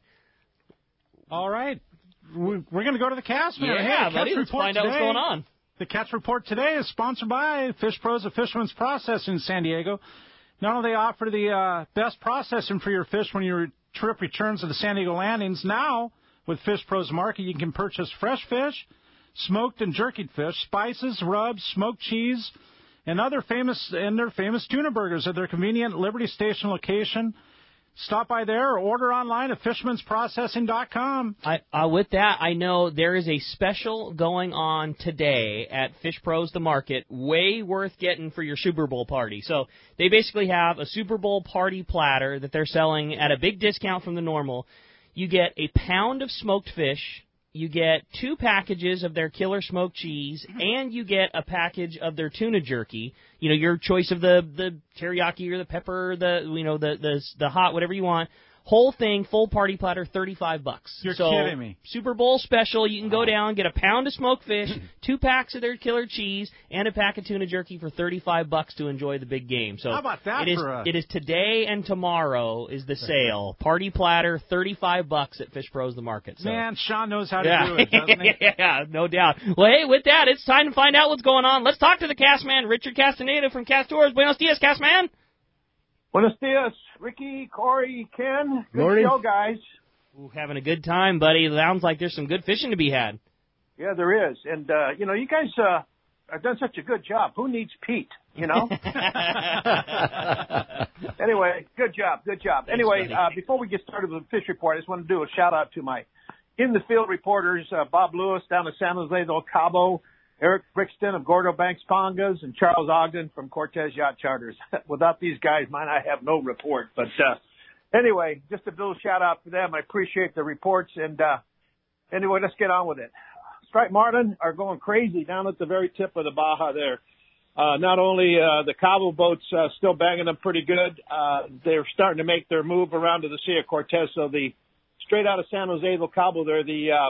All right. We're going to go to the cast, man. Yeah, hey, buddy, catch let's report find out what's today. going on. The Catch Report today is sponsored by Fish Pros of Fisherman's Processing in San Diego. Not only they offer the uh, best processing for your fish when your trip returns to the San Diego landings, now with Fish Pros Market, you can purchase fresh fish, smoked and jerkied fish, spices, rubs, smoked cheese, and other famous and their famous tuna burgers at their convenient Liberty Station location. Stop by there or order online at fishermans processing dot com. I, uh, with that, I know there is a special going on today at Fish Pros the Market, way worth getting for your Super Bowl party. So they basically have a Super Bowl party platter that they're selling at a big discount from the normal. You get a pound of smoked fish, you get two packages of their killer smoked cheese, and you get a package of their tuna jerky. You know, your choice of the, the teriyaki or the pepper, or the you know the, the the hot, whatever you want. Whole thing, full party platter, thirty-five bucks. You're so, kidding me. Super Bowl special. You can go down, get a pound of smoked fish, two packs of their killer cheese, and a pack of tuna jerky for thirty-five bucks to enjoy the big game. So how about that it is, for a... it is today and tomorrow is the sale. Party platter, thirty-five bucks at Fish Pros the Market. So. Man, Sean knows how to yeah. do it, doesn't he? Yeah, no doubt. Well, hey, with that, it's time to find out what's going on. Let's talk to the cast man, Richard Castaneda from Cast Tours. Buenos dias, cast man. Buenos dias, Ricky, Corey, Ken. Good Morning. show, guys. Ooh, having a good time, buddy. Sounds like there's some good fishing to be had. Yeah, there is. And, uh, you know, you guys uh, have done such a good job. Who needs Pete, you know? Anyway, good job, good job. Thanks, anyway, buddy. uh, before we get started with the fish report, I just want to do a shout-out to my in-the-field reporters, uh, Bob Lewis down at San Jose del Cabo, Eric Brixton of Gordo Banks Pongas, and Charles Ogden from Cortez Yacht Charters. Without these guys, man, I have no report. But uh, anyway, just a little shout-out to them. I appreciate the reports. And uh, anyway, let's get on with it. Striped marlin are going crazy down at the very tip of the Baja there. Uh, not only uh, the Cabo boats uh, still banging them pretty good, uh, they're starting to make their move around to the Sea of Cortez. So the straight out of San Jose del Cabo there, the uh,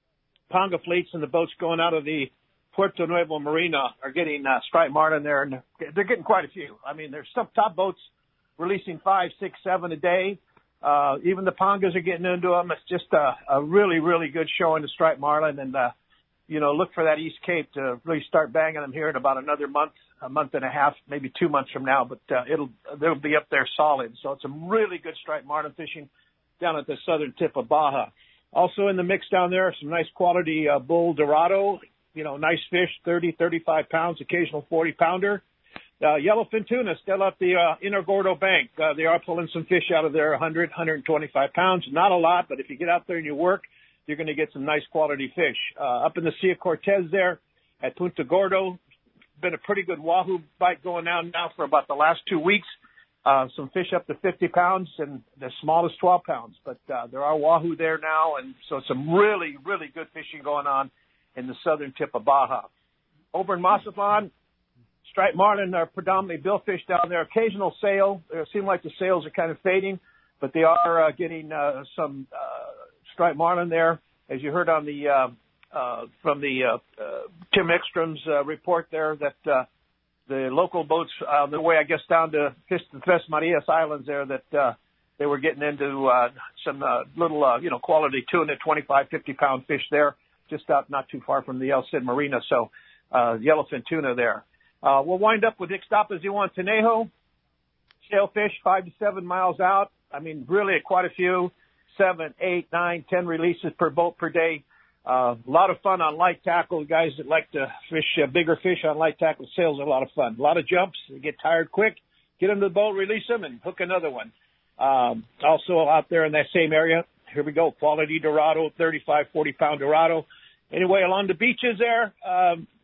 Ponga fleets and the boats going out of the Puerto Nuevo Marina are getting uh, striped marlin there, and they're getting quite a few. I mean, there's some top boats releasing five, six, seven a day. Uh, even the Pongas are getting into them. It's just a, a really, really good showing of striped marlin, and uh, you know, look for that East Cape to really start banging them here in about another month, a month and a half, maybe two months from now. But uh, it'll they'll be up there solid. So it's some really good striped marlin fishing down at the southern tip of Baja. Also in the mix down there, some nice quality uh, bull dorado. You know, nice fish, thirty, thirty-five pounds, occasional forty pounder. Uh, yellowfin tuna still up the uh, inner Gordo Bank. Uh, they are pulling some fish out of there, one hundred, one twenty-five pounds. Not a lot, but if you get out there and you work, you're going to get some nice quality fish. Uh, up in the Sea of Cortez there at Punta Gordo, been a pretty good wahoo bite going on now for about the last two weeks. Uh, some fish up to fifty pounds and the smallest twelve pounds. But uh, there are wahoo there now, and so some really, really good fishing going on in the southern tip of Baja. Over in Mazatlan, striped marlin are predominantly billfish down there. Occasional sale. It seems like the sales are kind of fading, but they are uh, getting uh, some uh, striped marlin there, as you heard on the uh, uh, from the uh, uh, Tim Ekstrom's uh, report there that uh, the local boats on the way, I guess, down to Tres Marias Islands there that uh, they were getting into uh, some uh, little, uh, you know, quality tuna, twenty-five, fifty pound fish there, just out not too far from the El Cid Marina. So uh, yellowfin tuna there. Uh, we'll wind up with Ixtapas y Guantanejo, sailfish, five to seven miles out. I mean, really quite a few, seven, eight, nine, ten releases per boat per day. Uh, a lot of fun on light tackle. Guys that like to fish uh, bigger fish on light tackle, sails are a lot of fun. A lot of jumps. They get tired quick. Get them to the boat, release them, and hook another one. Um, also out there in that same area, here we go, quality Dorado, thirty-five, forty pound Dorado. Anyway, along the beaches there, um,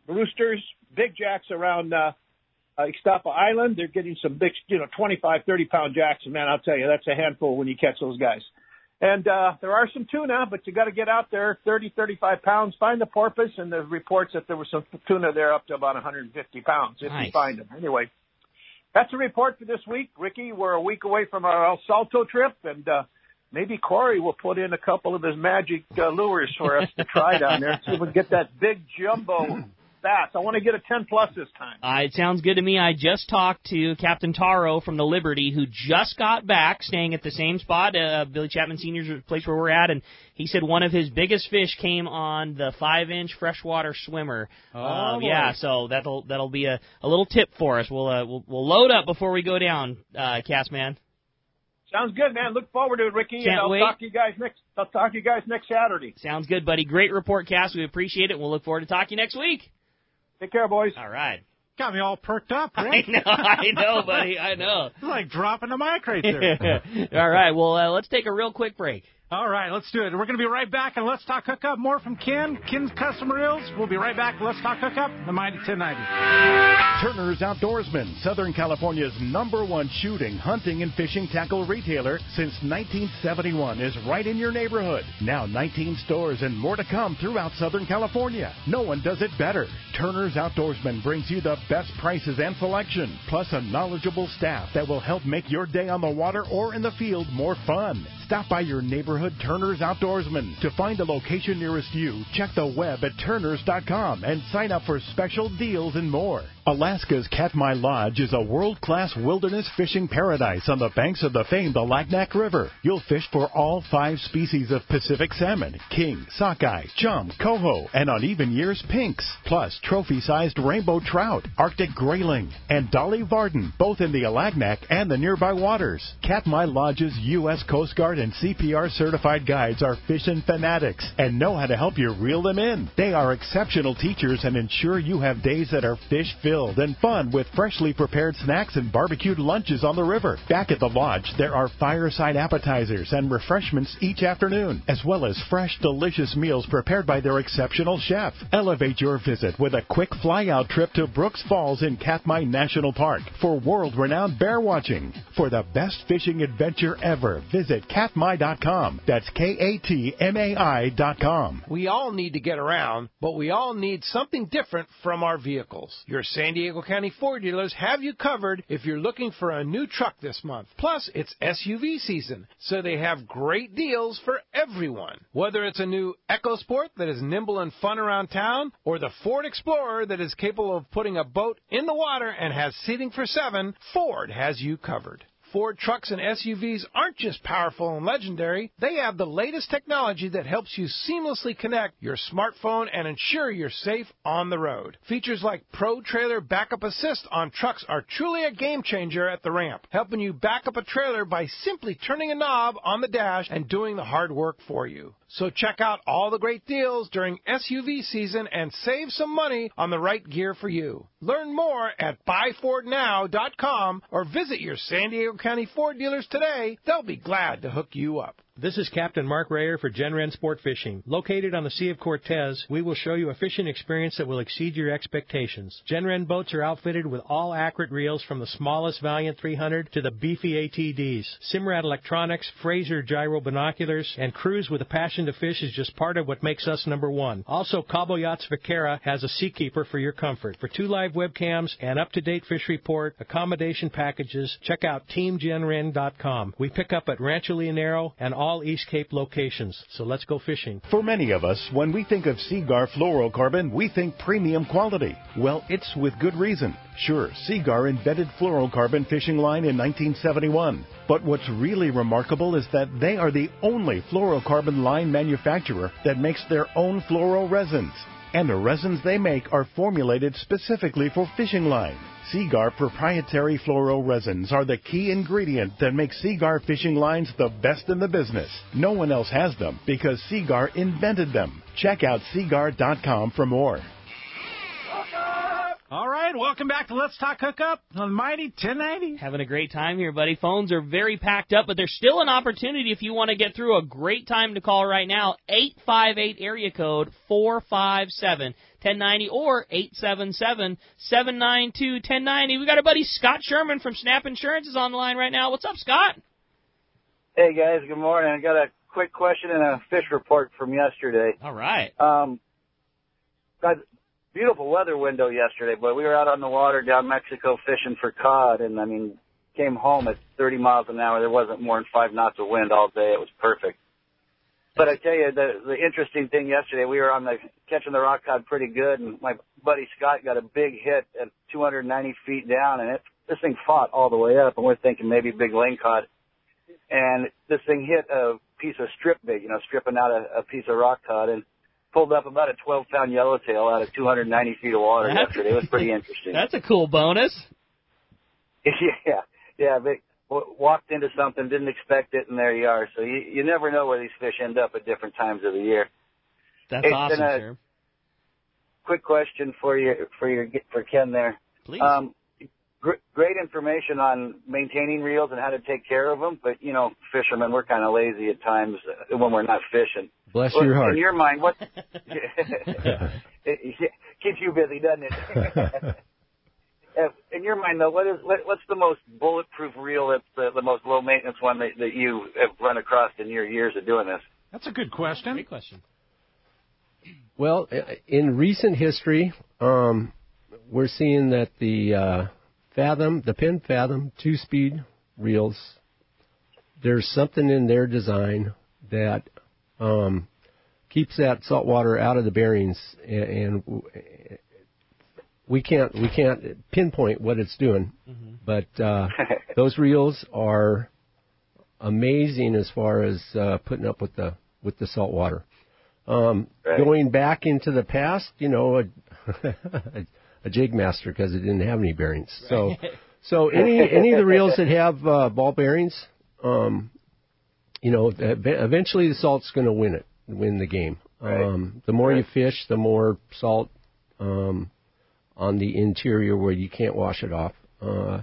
roosters, big jacks around uh, uh, Ixtapa Island. They're getting some big, you know, twenty-five, thirty-pound jacks. And, man, I'll tell you, that's a handful when you catch those guys. And uh, there are some tuna, but you got to get out there, thirty, thirty-five pounds. Find the porpoise, and the reports that there was some tuna there up to about one hundred fifty pounds if Nice. you find them. Anyway, that's the report for this week. Ricky, we're a week away from our El Salto trip, and uh, maybe Corey will put in a couple of his magic uh, lures for us to try down there and see if we can get that big jumbo bass. I want to get a ten plus this time. Uh, it sounds good to me. I just talked to Captain Taro from the Liberty, who just got back, staying at the same spot, uh, Billy Chapman Senior's place where we're at, and he said one of his biggest fish came on the five-inch freshwater swimmer. Oh, um, boy. yeah, so that'll that'll be a, a little tip for us. We'll uh, we'll, we'll load up before we go down, uh, Castman. Sounds good, man. Look forward to it, Ricky. Can't and I'll wait. talk to you guys next. I'll talk to you guys next Saturday. Sounds good, buddy. Great report, Cass. We appreciate it. We'll look forward to talking to you next week. Take care, boys. All right. Got me all perked up, Rick. I know, I know, buddy. I know. It's like dropping the mic right there. All right. Well, uh, let's take a real quick break. All right, let's do it. We're going to be right back, and Let's Talk Hookup. More from Ken, Ken's Custom Reels. We'll be right back. Let's Talk Hookup, the Mighty ten ninety. Turner's Outdoorsman, Southern California's number one shooting, hunting, and fishing tackle retailer since nineteen seventy-one, is right in your neighborhood. Now nineteen stores and more to come throughout Southern California. No one does it better. Turner's Outdoorsman brings you the best prices and selection, plus a knowledgeable staff that will help make your day on the water or in the field more fun. Stop by your neighborhood Turner's Outdoorsman. To find a location nearest you, check the web at turners dot com and sign up for special deals and more. Alaska's Katmai Lodge is a world-class wilderness fishing paradise on the banks of the famed Alagnak River. You'll fish for all five species of Pacific salmon, king, sockeye, chum, coho, and on even years, pinks, plus trophy-sized rainbow trout, Arctic grayling, and Dolly Varden, both in the Alagnak and the nearby waters. Katmai Lodge's U S Coast Guard and C P R certified guides are fishing fanatics and know how to help you reel them in. They are exceptional teachers and ensure you have days that are fish-filled and fun with freshly prepared snacks and barbecued lunches on the river. Back at the lodge, there are fireside appetizers and refreshments each afternoon, as well as fresh, delicious meals prepared by their exceptional chef. Elevate your visit with a quick fly-out trip to Brooks Falls in Katmai National Park for world-renowned bear watching. For the best fishing adventure ever, visit katmai dot com. That's K A T M A I dot com. We all need to get around, but we all need something different from our vehicles. Your San Diego County Ford dealers have you covered if you're looking for a new truck this month. Plus, it's S U V season, so they have great deals for everyone. Whether it's a new EcoSport that is nimble and fun around town, or the Ford Explorer that is capable of putting a boat in the water and has seating for seven, Ford has you covered. Ford trucks and S U Vs aren't just powerful and legendary. They have the latest technology that helps you seamlessly connect your smartphone and ensure you're safe on the road. Features like Pro Trailer Backup Assist on trucks are truly a game changer at the ramp, helping you back up a trailer by simply turning a knob on the dash and doing the hard work for you. So check out all the great deals during S U V season and save some money on the right gear for you. Learn more at buy ford now dot com or visit your San Diego County Ford dealers today. They'll be glad to hook you up. This is Captain Mark Rayer for Genren Sport Fishing. Located on the Sea of Cortez, we will show you a fishing experience that will exceed your expectations. Genren boats are outfitted with all accurate reels from the smallest Valiant three hundred to the beefy A T Ds. Simrad Electronics, Fraser gyro binoculars, and crews with a passion to fish is just part of what makes us number one. Also, Cabo Yachts Vaquera has a Seakeeper for your comfort. For two live webcams and up-to-date fish report, accommodation packages, check out team genren dot com. We pick up at Rancho Leonero and all all East Cape locations. So let's go fishing. For many of us, when we think of Seaguar fluorocarbon, we think premium quality. Well, it's with good reason. Sure, Seaguar invented fluorocarbon fishing line in nineteen seventy-one. But what's really remarkable is that they are the only fluorocarbon line manufacturer that makes their own fluoro resins. And the resins they make are formulated specifically for fishing line. Seaguar proprietary fluoro resins are the key ingredient that makes Seaguar fishing lines the best in the business. No one else has them because Seaguar invented them. Check out seaguar dot com for more. All right, right, welcome back to Let's Talk Hookup on Mighty ten ninety. Having a great time here, buddy. Phones are very packed up, but there's still an opportunity if you want to get through. A great time to call right now, eight five eight area code four five seven ten ninety or eight seven seven seven nine two ten ninety. We got our buddy Scott Sherman from Snap Insurance is on the line right now. What's up, Scott? Hey, guys. Good morning. I got a quick question and a fish report from yesterday. All right. Um, got beautiful weather window yesterday, but we were out on the water down Mexico fishing for cod, and, I mean, came home at thirty miles an hour. There wasn't more than five knots of wind all day. It was perfect. But I tell you, the, the interesting thing yesterday, we were on the catching the rock cod pretty good, and my buddy Scott got a big hit at two hundred ninety feet down, and it, this thing fought all the way up, and we're thinking maybe big lane cod. And this thing hit a piece of strip bait, you know, stripping out a, a piece of rock cod, and pulled up about a twelve-pound yellowtail out of two hundred ninety feet of water That's, yesterday. It was pretty interesting. That's a cool bonus. yeah, yeah. They w- walked into something, didn't expect it, and there you are. So you, you never know where these fish end up at different times of the year. That's hey, awesome, a sir. Quick question for you, for your for Ken there. Please. Um, gr- great information on maintaining reels and how to take care of them, but you know, fishermen, we're kind of lazy at times when we're not fishing. Bless well, your heart. In your mind, what it, it keeps you busy, doesn't it? In your mind, though, what is what, what's the most bulletproof reel? That's the, the most low maintenance one that, that you have run across in your years of doing this? That's a good question. Great question. Well, in recent history, um, we're seeing that the uh, Fathom, the Penn Fathom two-speed reels, there's something in their design that um, keeps that salt water out of the bearings, and, and we can't we can't pinpoint what it's doing. Mm-hmm. But uh, those reels are amazing as far as uh, putting up with the with the salt water. Um, right. Going back into the past, you know, a, a, a jig master because it didn't have any bearings. So, so any any of the reels that have uh, ball bearings, um, you know, eventually the salt's going to win it, win the game. Right. Um, the more right. you fish, the more salt um, on the interior where you can't wash it off. Uh,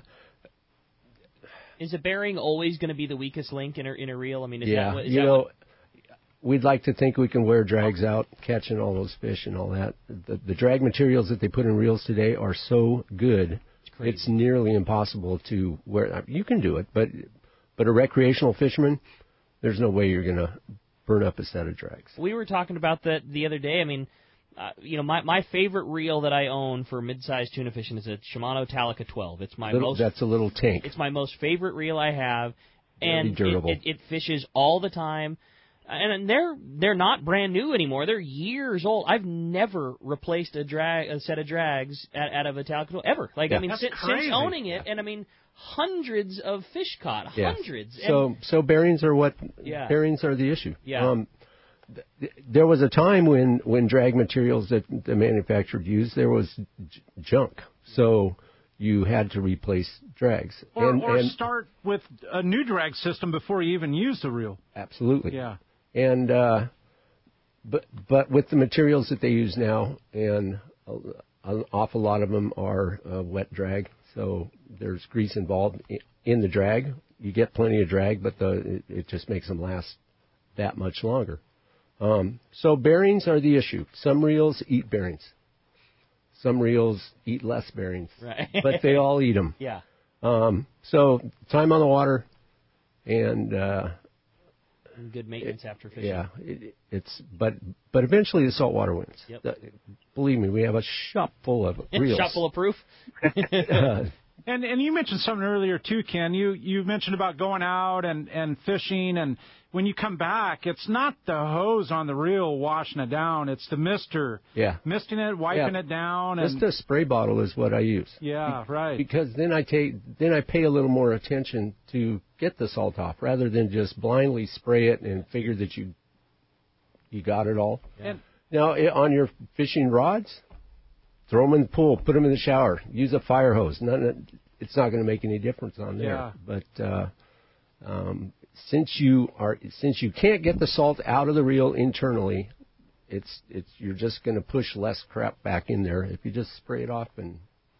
is a bearing always going to be the weakest link in a in a reel? I mean, is yeah, that what, is you that know. What... We'd like to think we can wear drags out, catching all those fish and all that. The, the drag materials that they put in reels today are so good, it's, it's nearly impossible to wear. You can do it, but but a recreational fisherman, there's no way you're going to burn up a set of drags. We were talking about that the other day. I mean, uh, you know, my, my favorite reel that I own for mid-sized tuna fishing is a Shimano Talica twelve. It's my little, most. That's a little tank. It's my most favorite reel I have, and Very durable. It, it, it fishes all the time. And they're they're not brand new anymore. They're years old. I've never replaced a drag a set of drags out, out of a Talica ever. Like yeah. I mean, since, since owning it, yeah. and I mean, hundreds of fish caught, hundreds. Yeah. So and, so bearings are what yeah. bearings are the issue. Yeah. Um, th- there was a time when, when drag materials that the manufacturer used, there was j- junk. So you had to replace drags. Or, and, or and start with a new drag system before you even use the reel. Absolutely. Yeah. And uh, but but with the materials that they use now, and an awful lot of them are uh, wet drag, so there's grease involved in the drag. You get plenty of drag, but the it, it just makes them last that much longer. Um, so bearings are the issue. Some reels eat bearings. Some reels eat less bearings, right. but they all eat them. Yeah. Um, so time on the water, and uh, good maintenance it, after fishing. Yeah, it, it's but but eventually the saltwater wins. Yep. The, believe me, we have a shop full of reels. Shop full of proof. uh, And and you mentioned something earlier too, Ken. You you mentioned about going out and, and fishing, and when you come back, it's not the hose on the reel washing it down; it's the mister. Yeah. Misting it, wiping yeah. it down, Just and a spray bottle is what I use. Yeah, right. Because then I take then I pay a little more attention to get the salt off, rather than just blindly spray it and figure that you you got it all. Yeah. Now on your fishing rods, throw them in the pool, put them in the shower, use a fire hose. None, it's not going to make any difference on there. Yeah. But uh, um, since you are, since you can't get the salt out of the reel internally, it's it's you're just going to push less crap back in there if you just spray it off and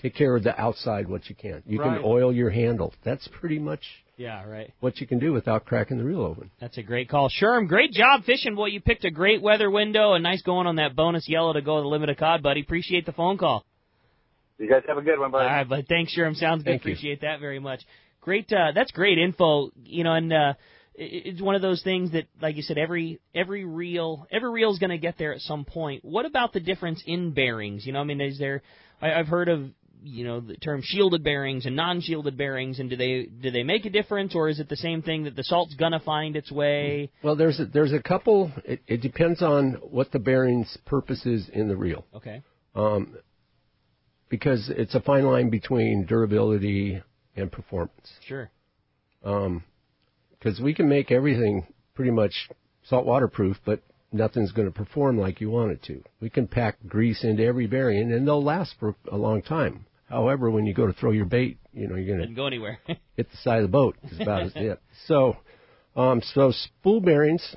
take care of the outside what you can. You Right. can oil your handle. That's pretty much Yeah, right. what you can do without cracking the reel open. That's a great call. Sherm, great job fishing, boy. You picked a great weather window, and nice going on that bonus yellow to go with the limited cod, buddy. Appreciate the phone call. You guys have a good one, buddy. All right, but thanks, Sherm. Sounds good. Thank you. Appreciate that very much. Great. Uh, that's great info. You know, and uh, it, it's one of those things that, like you said, every every reel every reel is going to get there at some point. What about the difference in bearings? You know, I mean, is there? I, I've heard of you know the term shielded bearings and non-shielded bearings, and do they do they make a difference, or is it the same thing that the salt's going to find its way? Well, there's a, there's a couple. It, it depends on what the bearing's purpose is in the reel. Okay. Um, because it's a fine line between durability and performance. Sure. Um, because we can make everything pretty much saltwater proof, but nothing's going to perform like you want it to. We can pack grease into every bearing, and they'll last for a long time. However, when you go to throw your bait, you know, you're going Didn't go anywhere. to hit the side of the boat. Is about it. So, um, so spool bearings,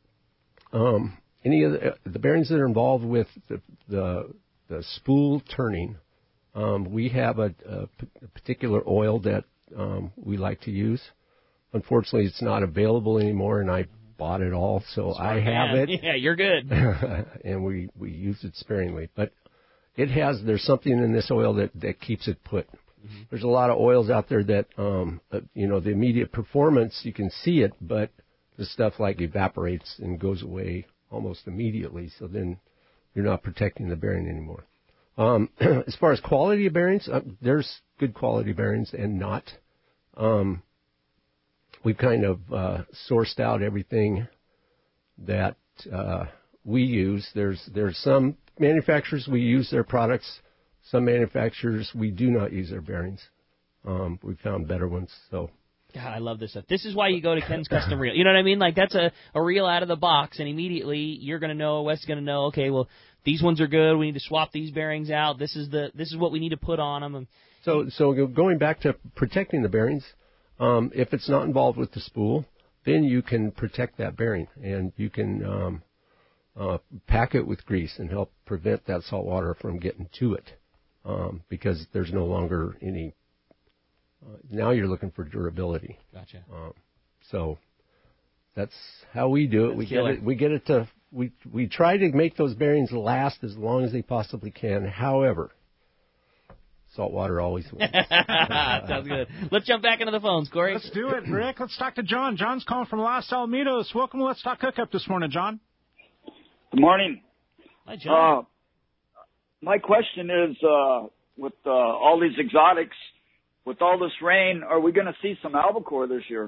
um, any of the, the bearings that are involved with the the, the spool turning, um, we have a, a, p- a particular oil that um, we like to use. Unfortunately, it's not available anymore, and I bought it all, so Smart I have man. it. Yeah, you're good. And we, we use it sparingly. But it has, there's something in this oil that, that keeps it put. Mm-hmm. There's a lot of oils out there that, um, uh, you know, the immediate performance, you can see it, but the stuff like evaporates and goes away almost immediately, so then you're not protecting the bearing anymore. Um, as far as quality of bearings, uh, there's good quality bearings and not. Um, we've kind of uh, sourced out everything that uh, we use. There's there's some manufacturers we use their products. Some manufacturers we do not use their bearings. Um, we found better ones. So. God, I love this stuff. This is why you go to Ken's Custom Reel. You know what I mean? Like, that's a, a reel out of the box, and immediately you're going to know, Wes is going to know, okay, well, these ones are good. We need to swap these bearings out. This is the this is what we need to put on them. So, so going back to protecting the bearings, um, if it's not involved with the spool, then you can protect that bearing, and you can um, uh, pack it with grease and help prevent that salt water from getting to it, um, because there's no longer any. Uh, now you're looking for durability. Gotcha. Um, so that's how we do it. That's we killer. get it. We get it to. We we try to make those bearings last as long as they possibly can. However, salt water always wins. Sounds good. Let's jump back into the phones, Corey. Let's do it, Rick. Let's talk to John. John's calling from Los Alamitos. Welcome to Let's Talk Hookup this morning, John. Good morning. Hi, John. Uh, my question is, uh, with uh, all these exotics, with all this rain, are we going to see some albacore this year?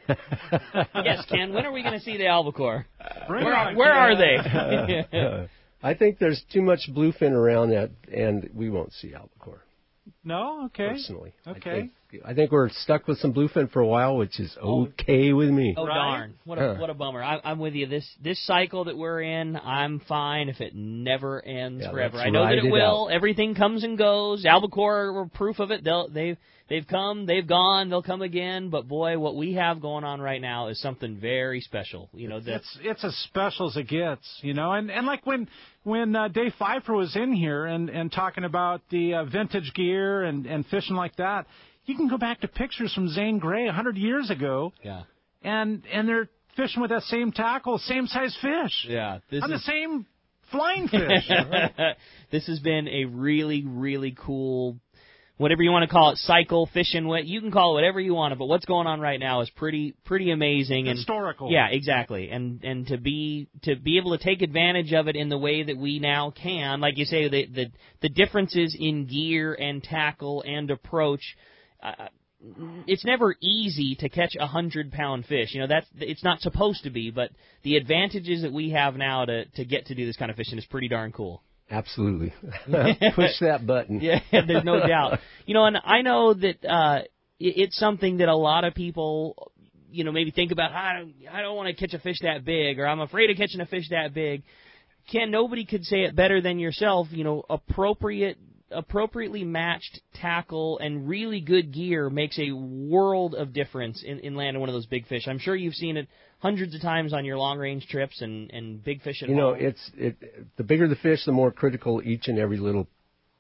Yes, Ken. When are we going to see the albacore? Bring Where, it are, on, where are Uh, they? I think there's too much bluefin around that, and we won't see albacore. No? Okay. Personally. Okay. I think, I think we're stuck with some bluefin for a while, which is okay with me. Oh, Right? darn. What a, Huh. what a bummer. I, I'm with you. This this cycle that we're in, I'm fine if it never ends Yeah, forever. let's I know that ride it it will. out. Everything comes and goes. Albacore were proof of it. They'll, they've, they've come, they've gone, they'll come again. But, boy, what we have going on right now is something very special. You know, that's, It's it's as special as it gets, you know. And and like when when uh, Dave Pfeiffer was in here and, and talking about the uh, vintage gear and, and fishing like that, you can go back to pictures from Zane Grey a hundred years ago, yeah. and and they're fishing with that same tackle, same size fish, Yeah. This on is, the same flying fish. This has been a really, really cool, whatever you want to call it, cycle, fishing. What you can call it whatever you want, but what's going on right now is pretty, pretty amazing and Historical. Yeah, exactly. And and to be to be able to take advantage of it in the way that we now can, like you say, the the the differences in gear and tackle and approach. Uh, it's never easy to catch a hundred pound fish. You know, that's it's not supposed to be, but the advantages that we have now to to get to do this kind of fishing is pretty darn cool. Absolutely. Push that button. Yeah, there's no doubt. You know, and I know that uh, it, it's something that a lot of people, you know, maybe think about. I don't, I don't want to catch a fish that big, or I'm afraid of catching a fish that big. Ken, nobody could say it better than yourself. You know, appropriate. appropriately matched tackle and really good gear makes a world of difference in, in landing one of those big fish. I'm sure you've seen it hundreds of times on your long-range trips and, and big fish at You know, home. it's it. The bigger the fish, the more critical each and every little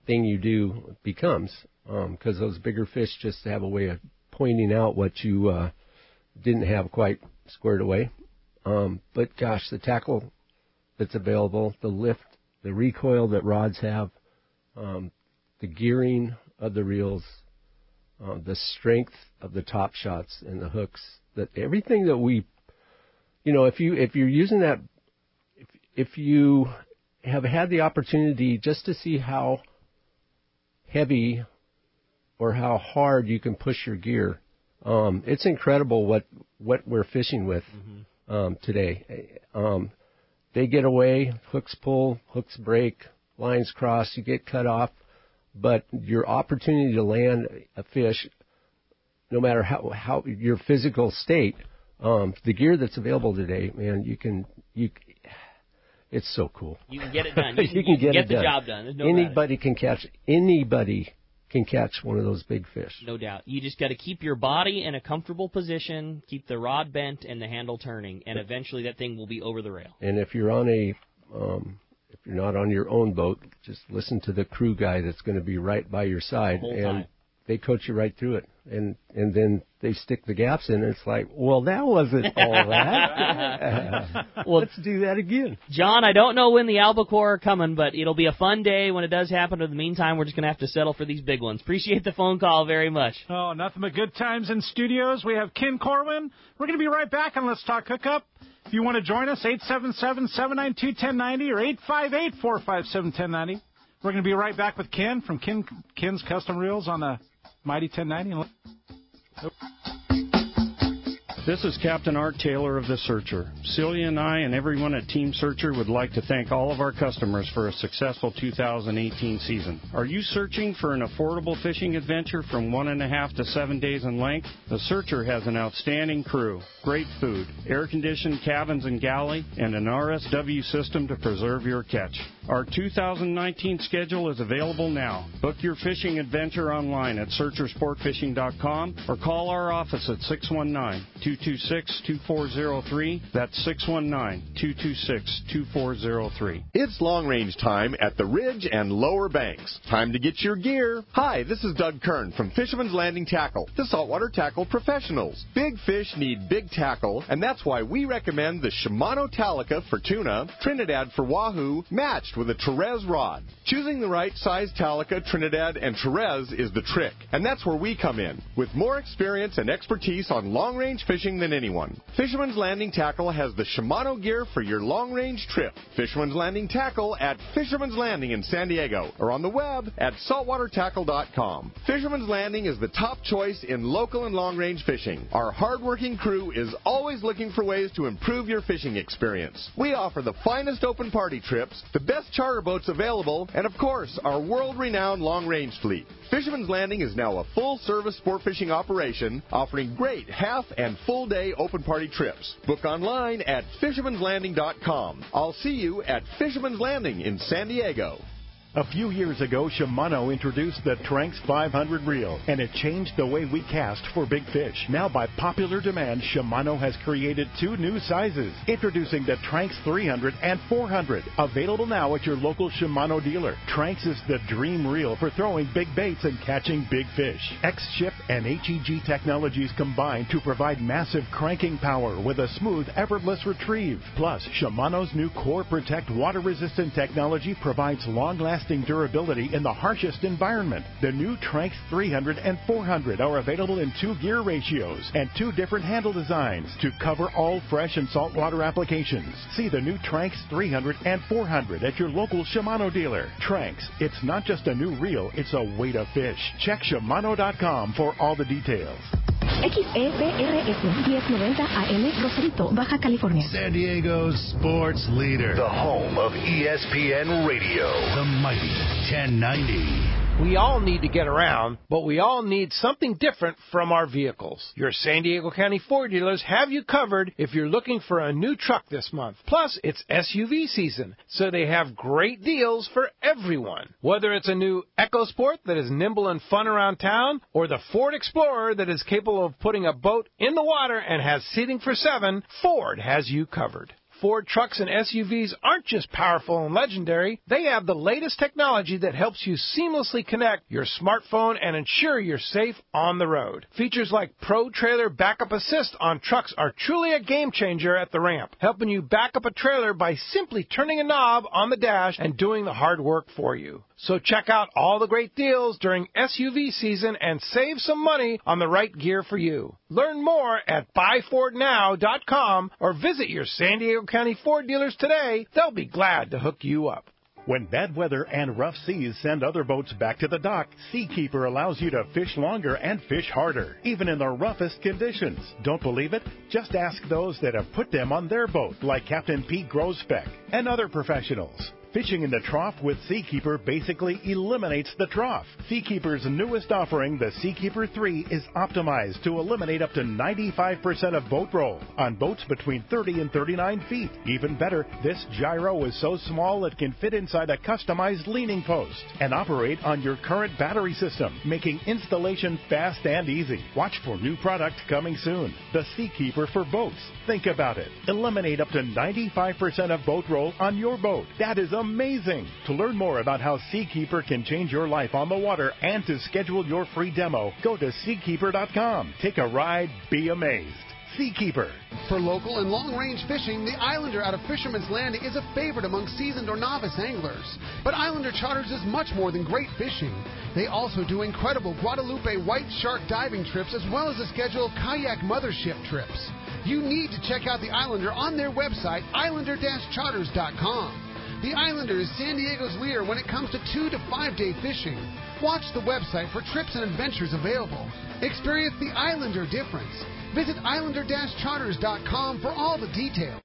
thing you do becomes, because um, those bigger fish just have a way of pointing out what you uh, didn't have quite squared away. Um, but gosh, the tackle that's available, the lift, the recoil that rods have, um, the gearing of the reels, uh, the strength of the top shots and the hooks, that everything that we, you know, if you if you're using that, if if you have had the opportunity just to see how heavy or how hard you can push your gear, um, it's incredible what what we're fishing with mm-hmm. um, today. Um, they get away, hooks pull, hooks break, lines cross, you get cut off, but your opportunity to land a fish, no matter how how your physical state, um, the gear that's available today, man, you can you. It's so cool. You can get it done. You can, you can you get, get it the done. job done. There's no anybody can catch anybody can catch one of those big fish. No doubt. You just got to keep your body in a comfortable position, keep the rod bent and the handle turning, and eventually that thing will be over the rail. And if you're on a um, if you're not on your own boat, just listen to the crew guy that's going to be right by your side, the whole and time. They coach you right through it. And and then they stick the gaps in, and it's like, well, that wasn't all that. Well, let's do that again. John, I don't know when the albacore are coming, but it'll be a fun day when it does happen. In the meantime, we're just going to have to settle for these big ones. Appreciate the phone call very much. Oh, nothing but good times in studios. We have Ken Corwin. We're going to be right back on Let's Talk Hookup. If you want to join us, eight seven seven, seven nine two, one zero nine zero or eight five eight, four five seven, one zero nine zero. We're going to be right back with Ken from Ken, Ken's Custom Reels on the Mighty ten ninety. This is Captain Art Taylor of The Searcher. Celia and I and everyone at Team Searcher would like to thank all of our customers for a successful two thousand eighteen season. Are you searching for an affordable fishing adventure from one and a half to seven days in length? The Searcher has an outstanding crew, great food, air-conditioned cabins and galley, and an R S W system to preserve your catch. Our two thousand nineteen schedule is available now. Book your fishing adventure online at searcher sport fishing dot com or call our office at six one nine, two two six, two four zero three. That's six one nine, two two six, two four zero three. It's long range time at the Ridge and Lower Banks. Time to get your gear. Hi, this is Doug Kern from Fisherman's Landing Tackle, the saltwater tackle professionals. Big fish need big tackle, and that's why we recommend the Shimano Talica for tuna, Trinidad for wahoo, matched with a Terez rod. Choosing the right size Talica, Trinidad, and Terez is the trick, and that's where we come in, with more experience and expertise on long-range fishing than anyone. Fisherman's Landing Tackle has the Shimano gear for your long-range trip. Fisherman's Landing Tackle at Fisherman's Landing in San Diego, or on the web at saltwater tackle dot com. Fisherman's Landing is the top choice in local and long-range fishing. Our hard-working crew is always looking for ways to improve your fishing experience. We offer the finest open party trips, the best charter boats available, and of course, our world-renowned long-range fleet. Fisherman's Landing is now a full-service sport fishing operation, offering great half and full-day open party trips. Book online at fishermans landing dot com. I'll see you at Fisherman's Landing in San Diego. A few years ago, Shimano introduced the Tranx five hundred reel, and it changed the way we cast for big fish. Now, by popular demand, Shimano has created two new sizes. Introducing the Tranx three hundred and four hundred, available now at your local Shimano dealer. Tranx is the dream reel for throwing big baits and catching big fish. X-Ship and H E G technologies combine to provide massive cranking power with a smooth, effortless retrieve. Plus, Shimano's new Core Protect water-resistant technology provides long-lasting durability in the harshest environment. The new Tranx three hundred and four hundred are available in two gear ratios and two different handle designs to cover all fresh and saltwater applications. See the new Tranx three hundred and four hundred at your local Shimano dealer. Tranx, it's not just a new reel, it's a way to fish. Check Shimano dot com for all the details. X E P R S ten ninety A M, Rosarito, Baja California. San Diego's sports leader. The home of E S P N Radio. The mighty ten ninety. We all need to get around, but we all need something different from our vehicles. Your San Diego County Ford dealers have you covered if you're looking for a new truck this month. Plus, it's S U V season, so they have great deals for everyone. Whether it's a new EcoSport that is nimble and fun around town, or the Ford Explorer that is capable of putting a boat in the water and has seating for seven, Ford has you covered. Ford trucks and S U Vs aren't just powerful and legendary. They have the latest technology that helps you seamlessly connect your smartphone and ensure you're safe on the road. Features like Pro Trailer Backup Assist on trucks are truly a game changer at the ramp, helping you back up a trailer by simply turning a knob on the dash and doing the hard work for you. So check out all the great deals during S U V season and save some money on the right gear for you. Learn more at buy ford now dot com or visit your San Diego County Ford dealers today. They'll be glad to hook you up. When bad weather and rough seas send other boats back to the dock, Seakeeper allows you to fish longer and fish harder, even in the roughest conditions. Don't believe it? Just ask those that have put them on their boat, like Captain Pete Grosbeck and other professionals. Fishing in the trough with Seakeeper basically eliminates the trough. Seakeeper's newest offering, the Seakeeper three, is optimized to eliminate up to ninety-five percent of boat roll on boats between thirty and thirty-nine feet. Even better, this gyro is so small it can fit inside a customized leaning post and operate on your current battery system, making installation fast and easy. Watch for new product coming soon. The Seakeeper for boats. Think about it. Eliminate up to ninety-five percent of boat roll on your boat. That is amazing. To learn more about how Seakeeper can change your life on the water and to schedule your free demo, go to seakeeper dot com. Take a ride, be amazed. Seakeeper. For local and long-range fishing, the Islander out of Fisherman's Landing is a favorite among seasoned or novice anglers. But Islander Charters is much more than great fishing. They also do incredible Guadalupe white shark diving trips as well as a schedule of kayak mothership trips. You need to check out the Islander on their website, islander dash charters dot com. The Islander is San Diego's leader when it comes to two to five day fishing. Watch the website for trips and adventures available. Experience the Islander difference. Visit islander dash charters dot com for all the details.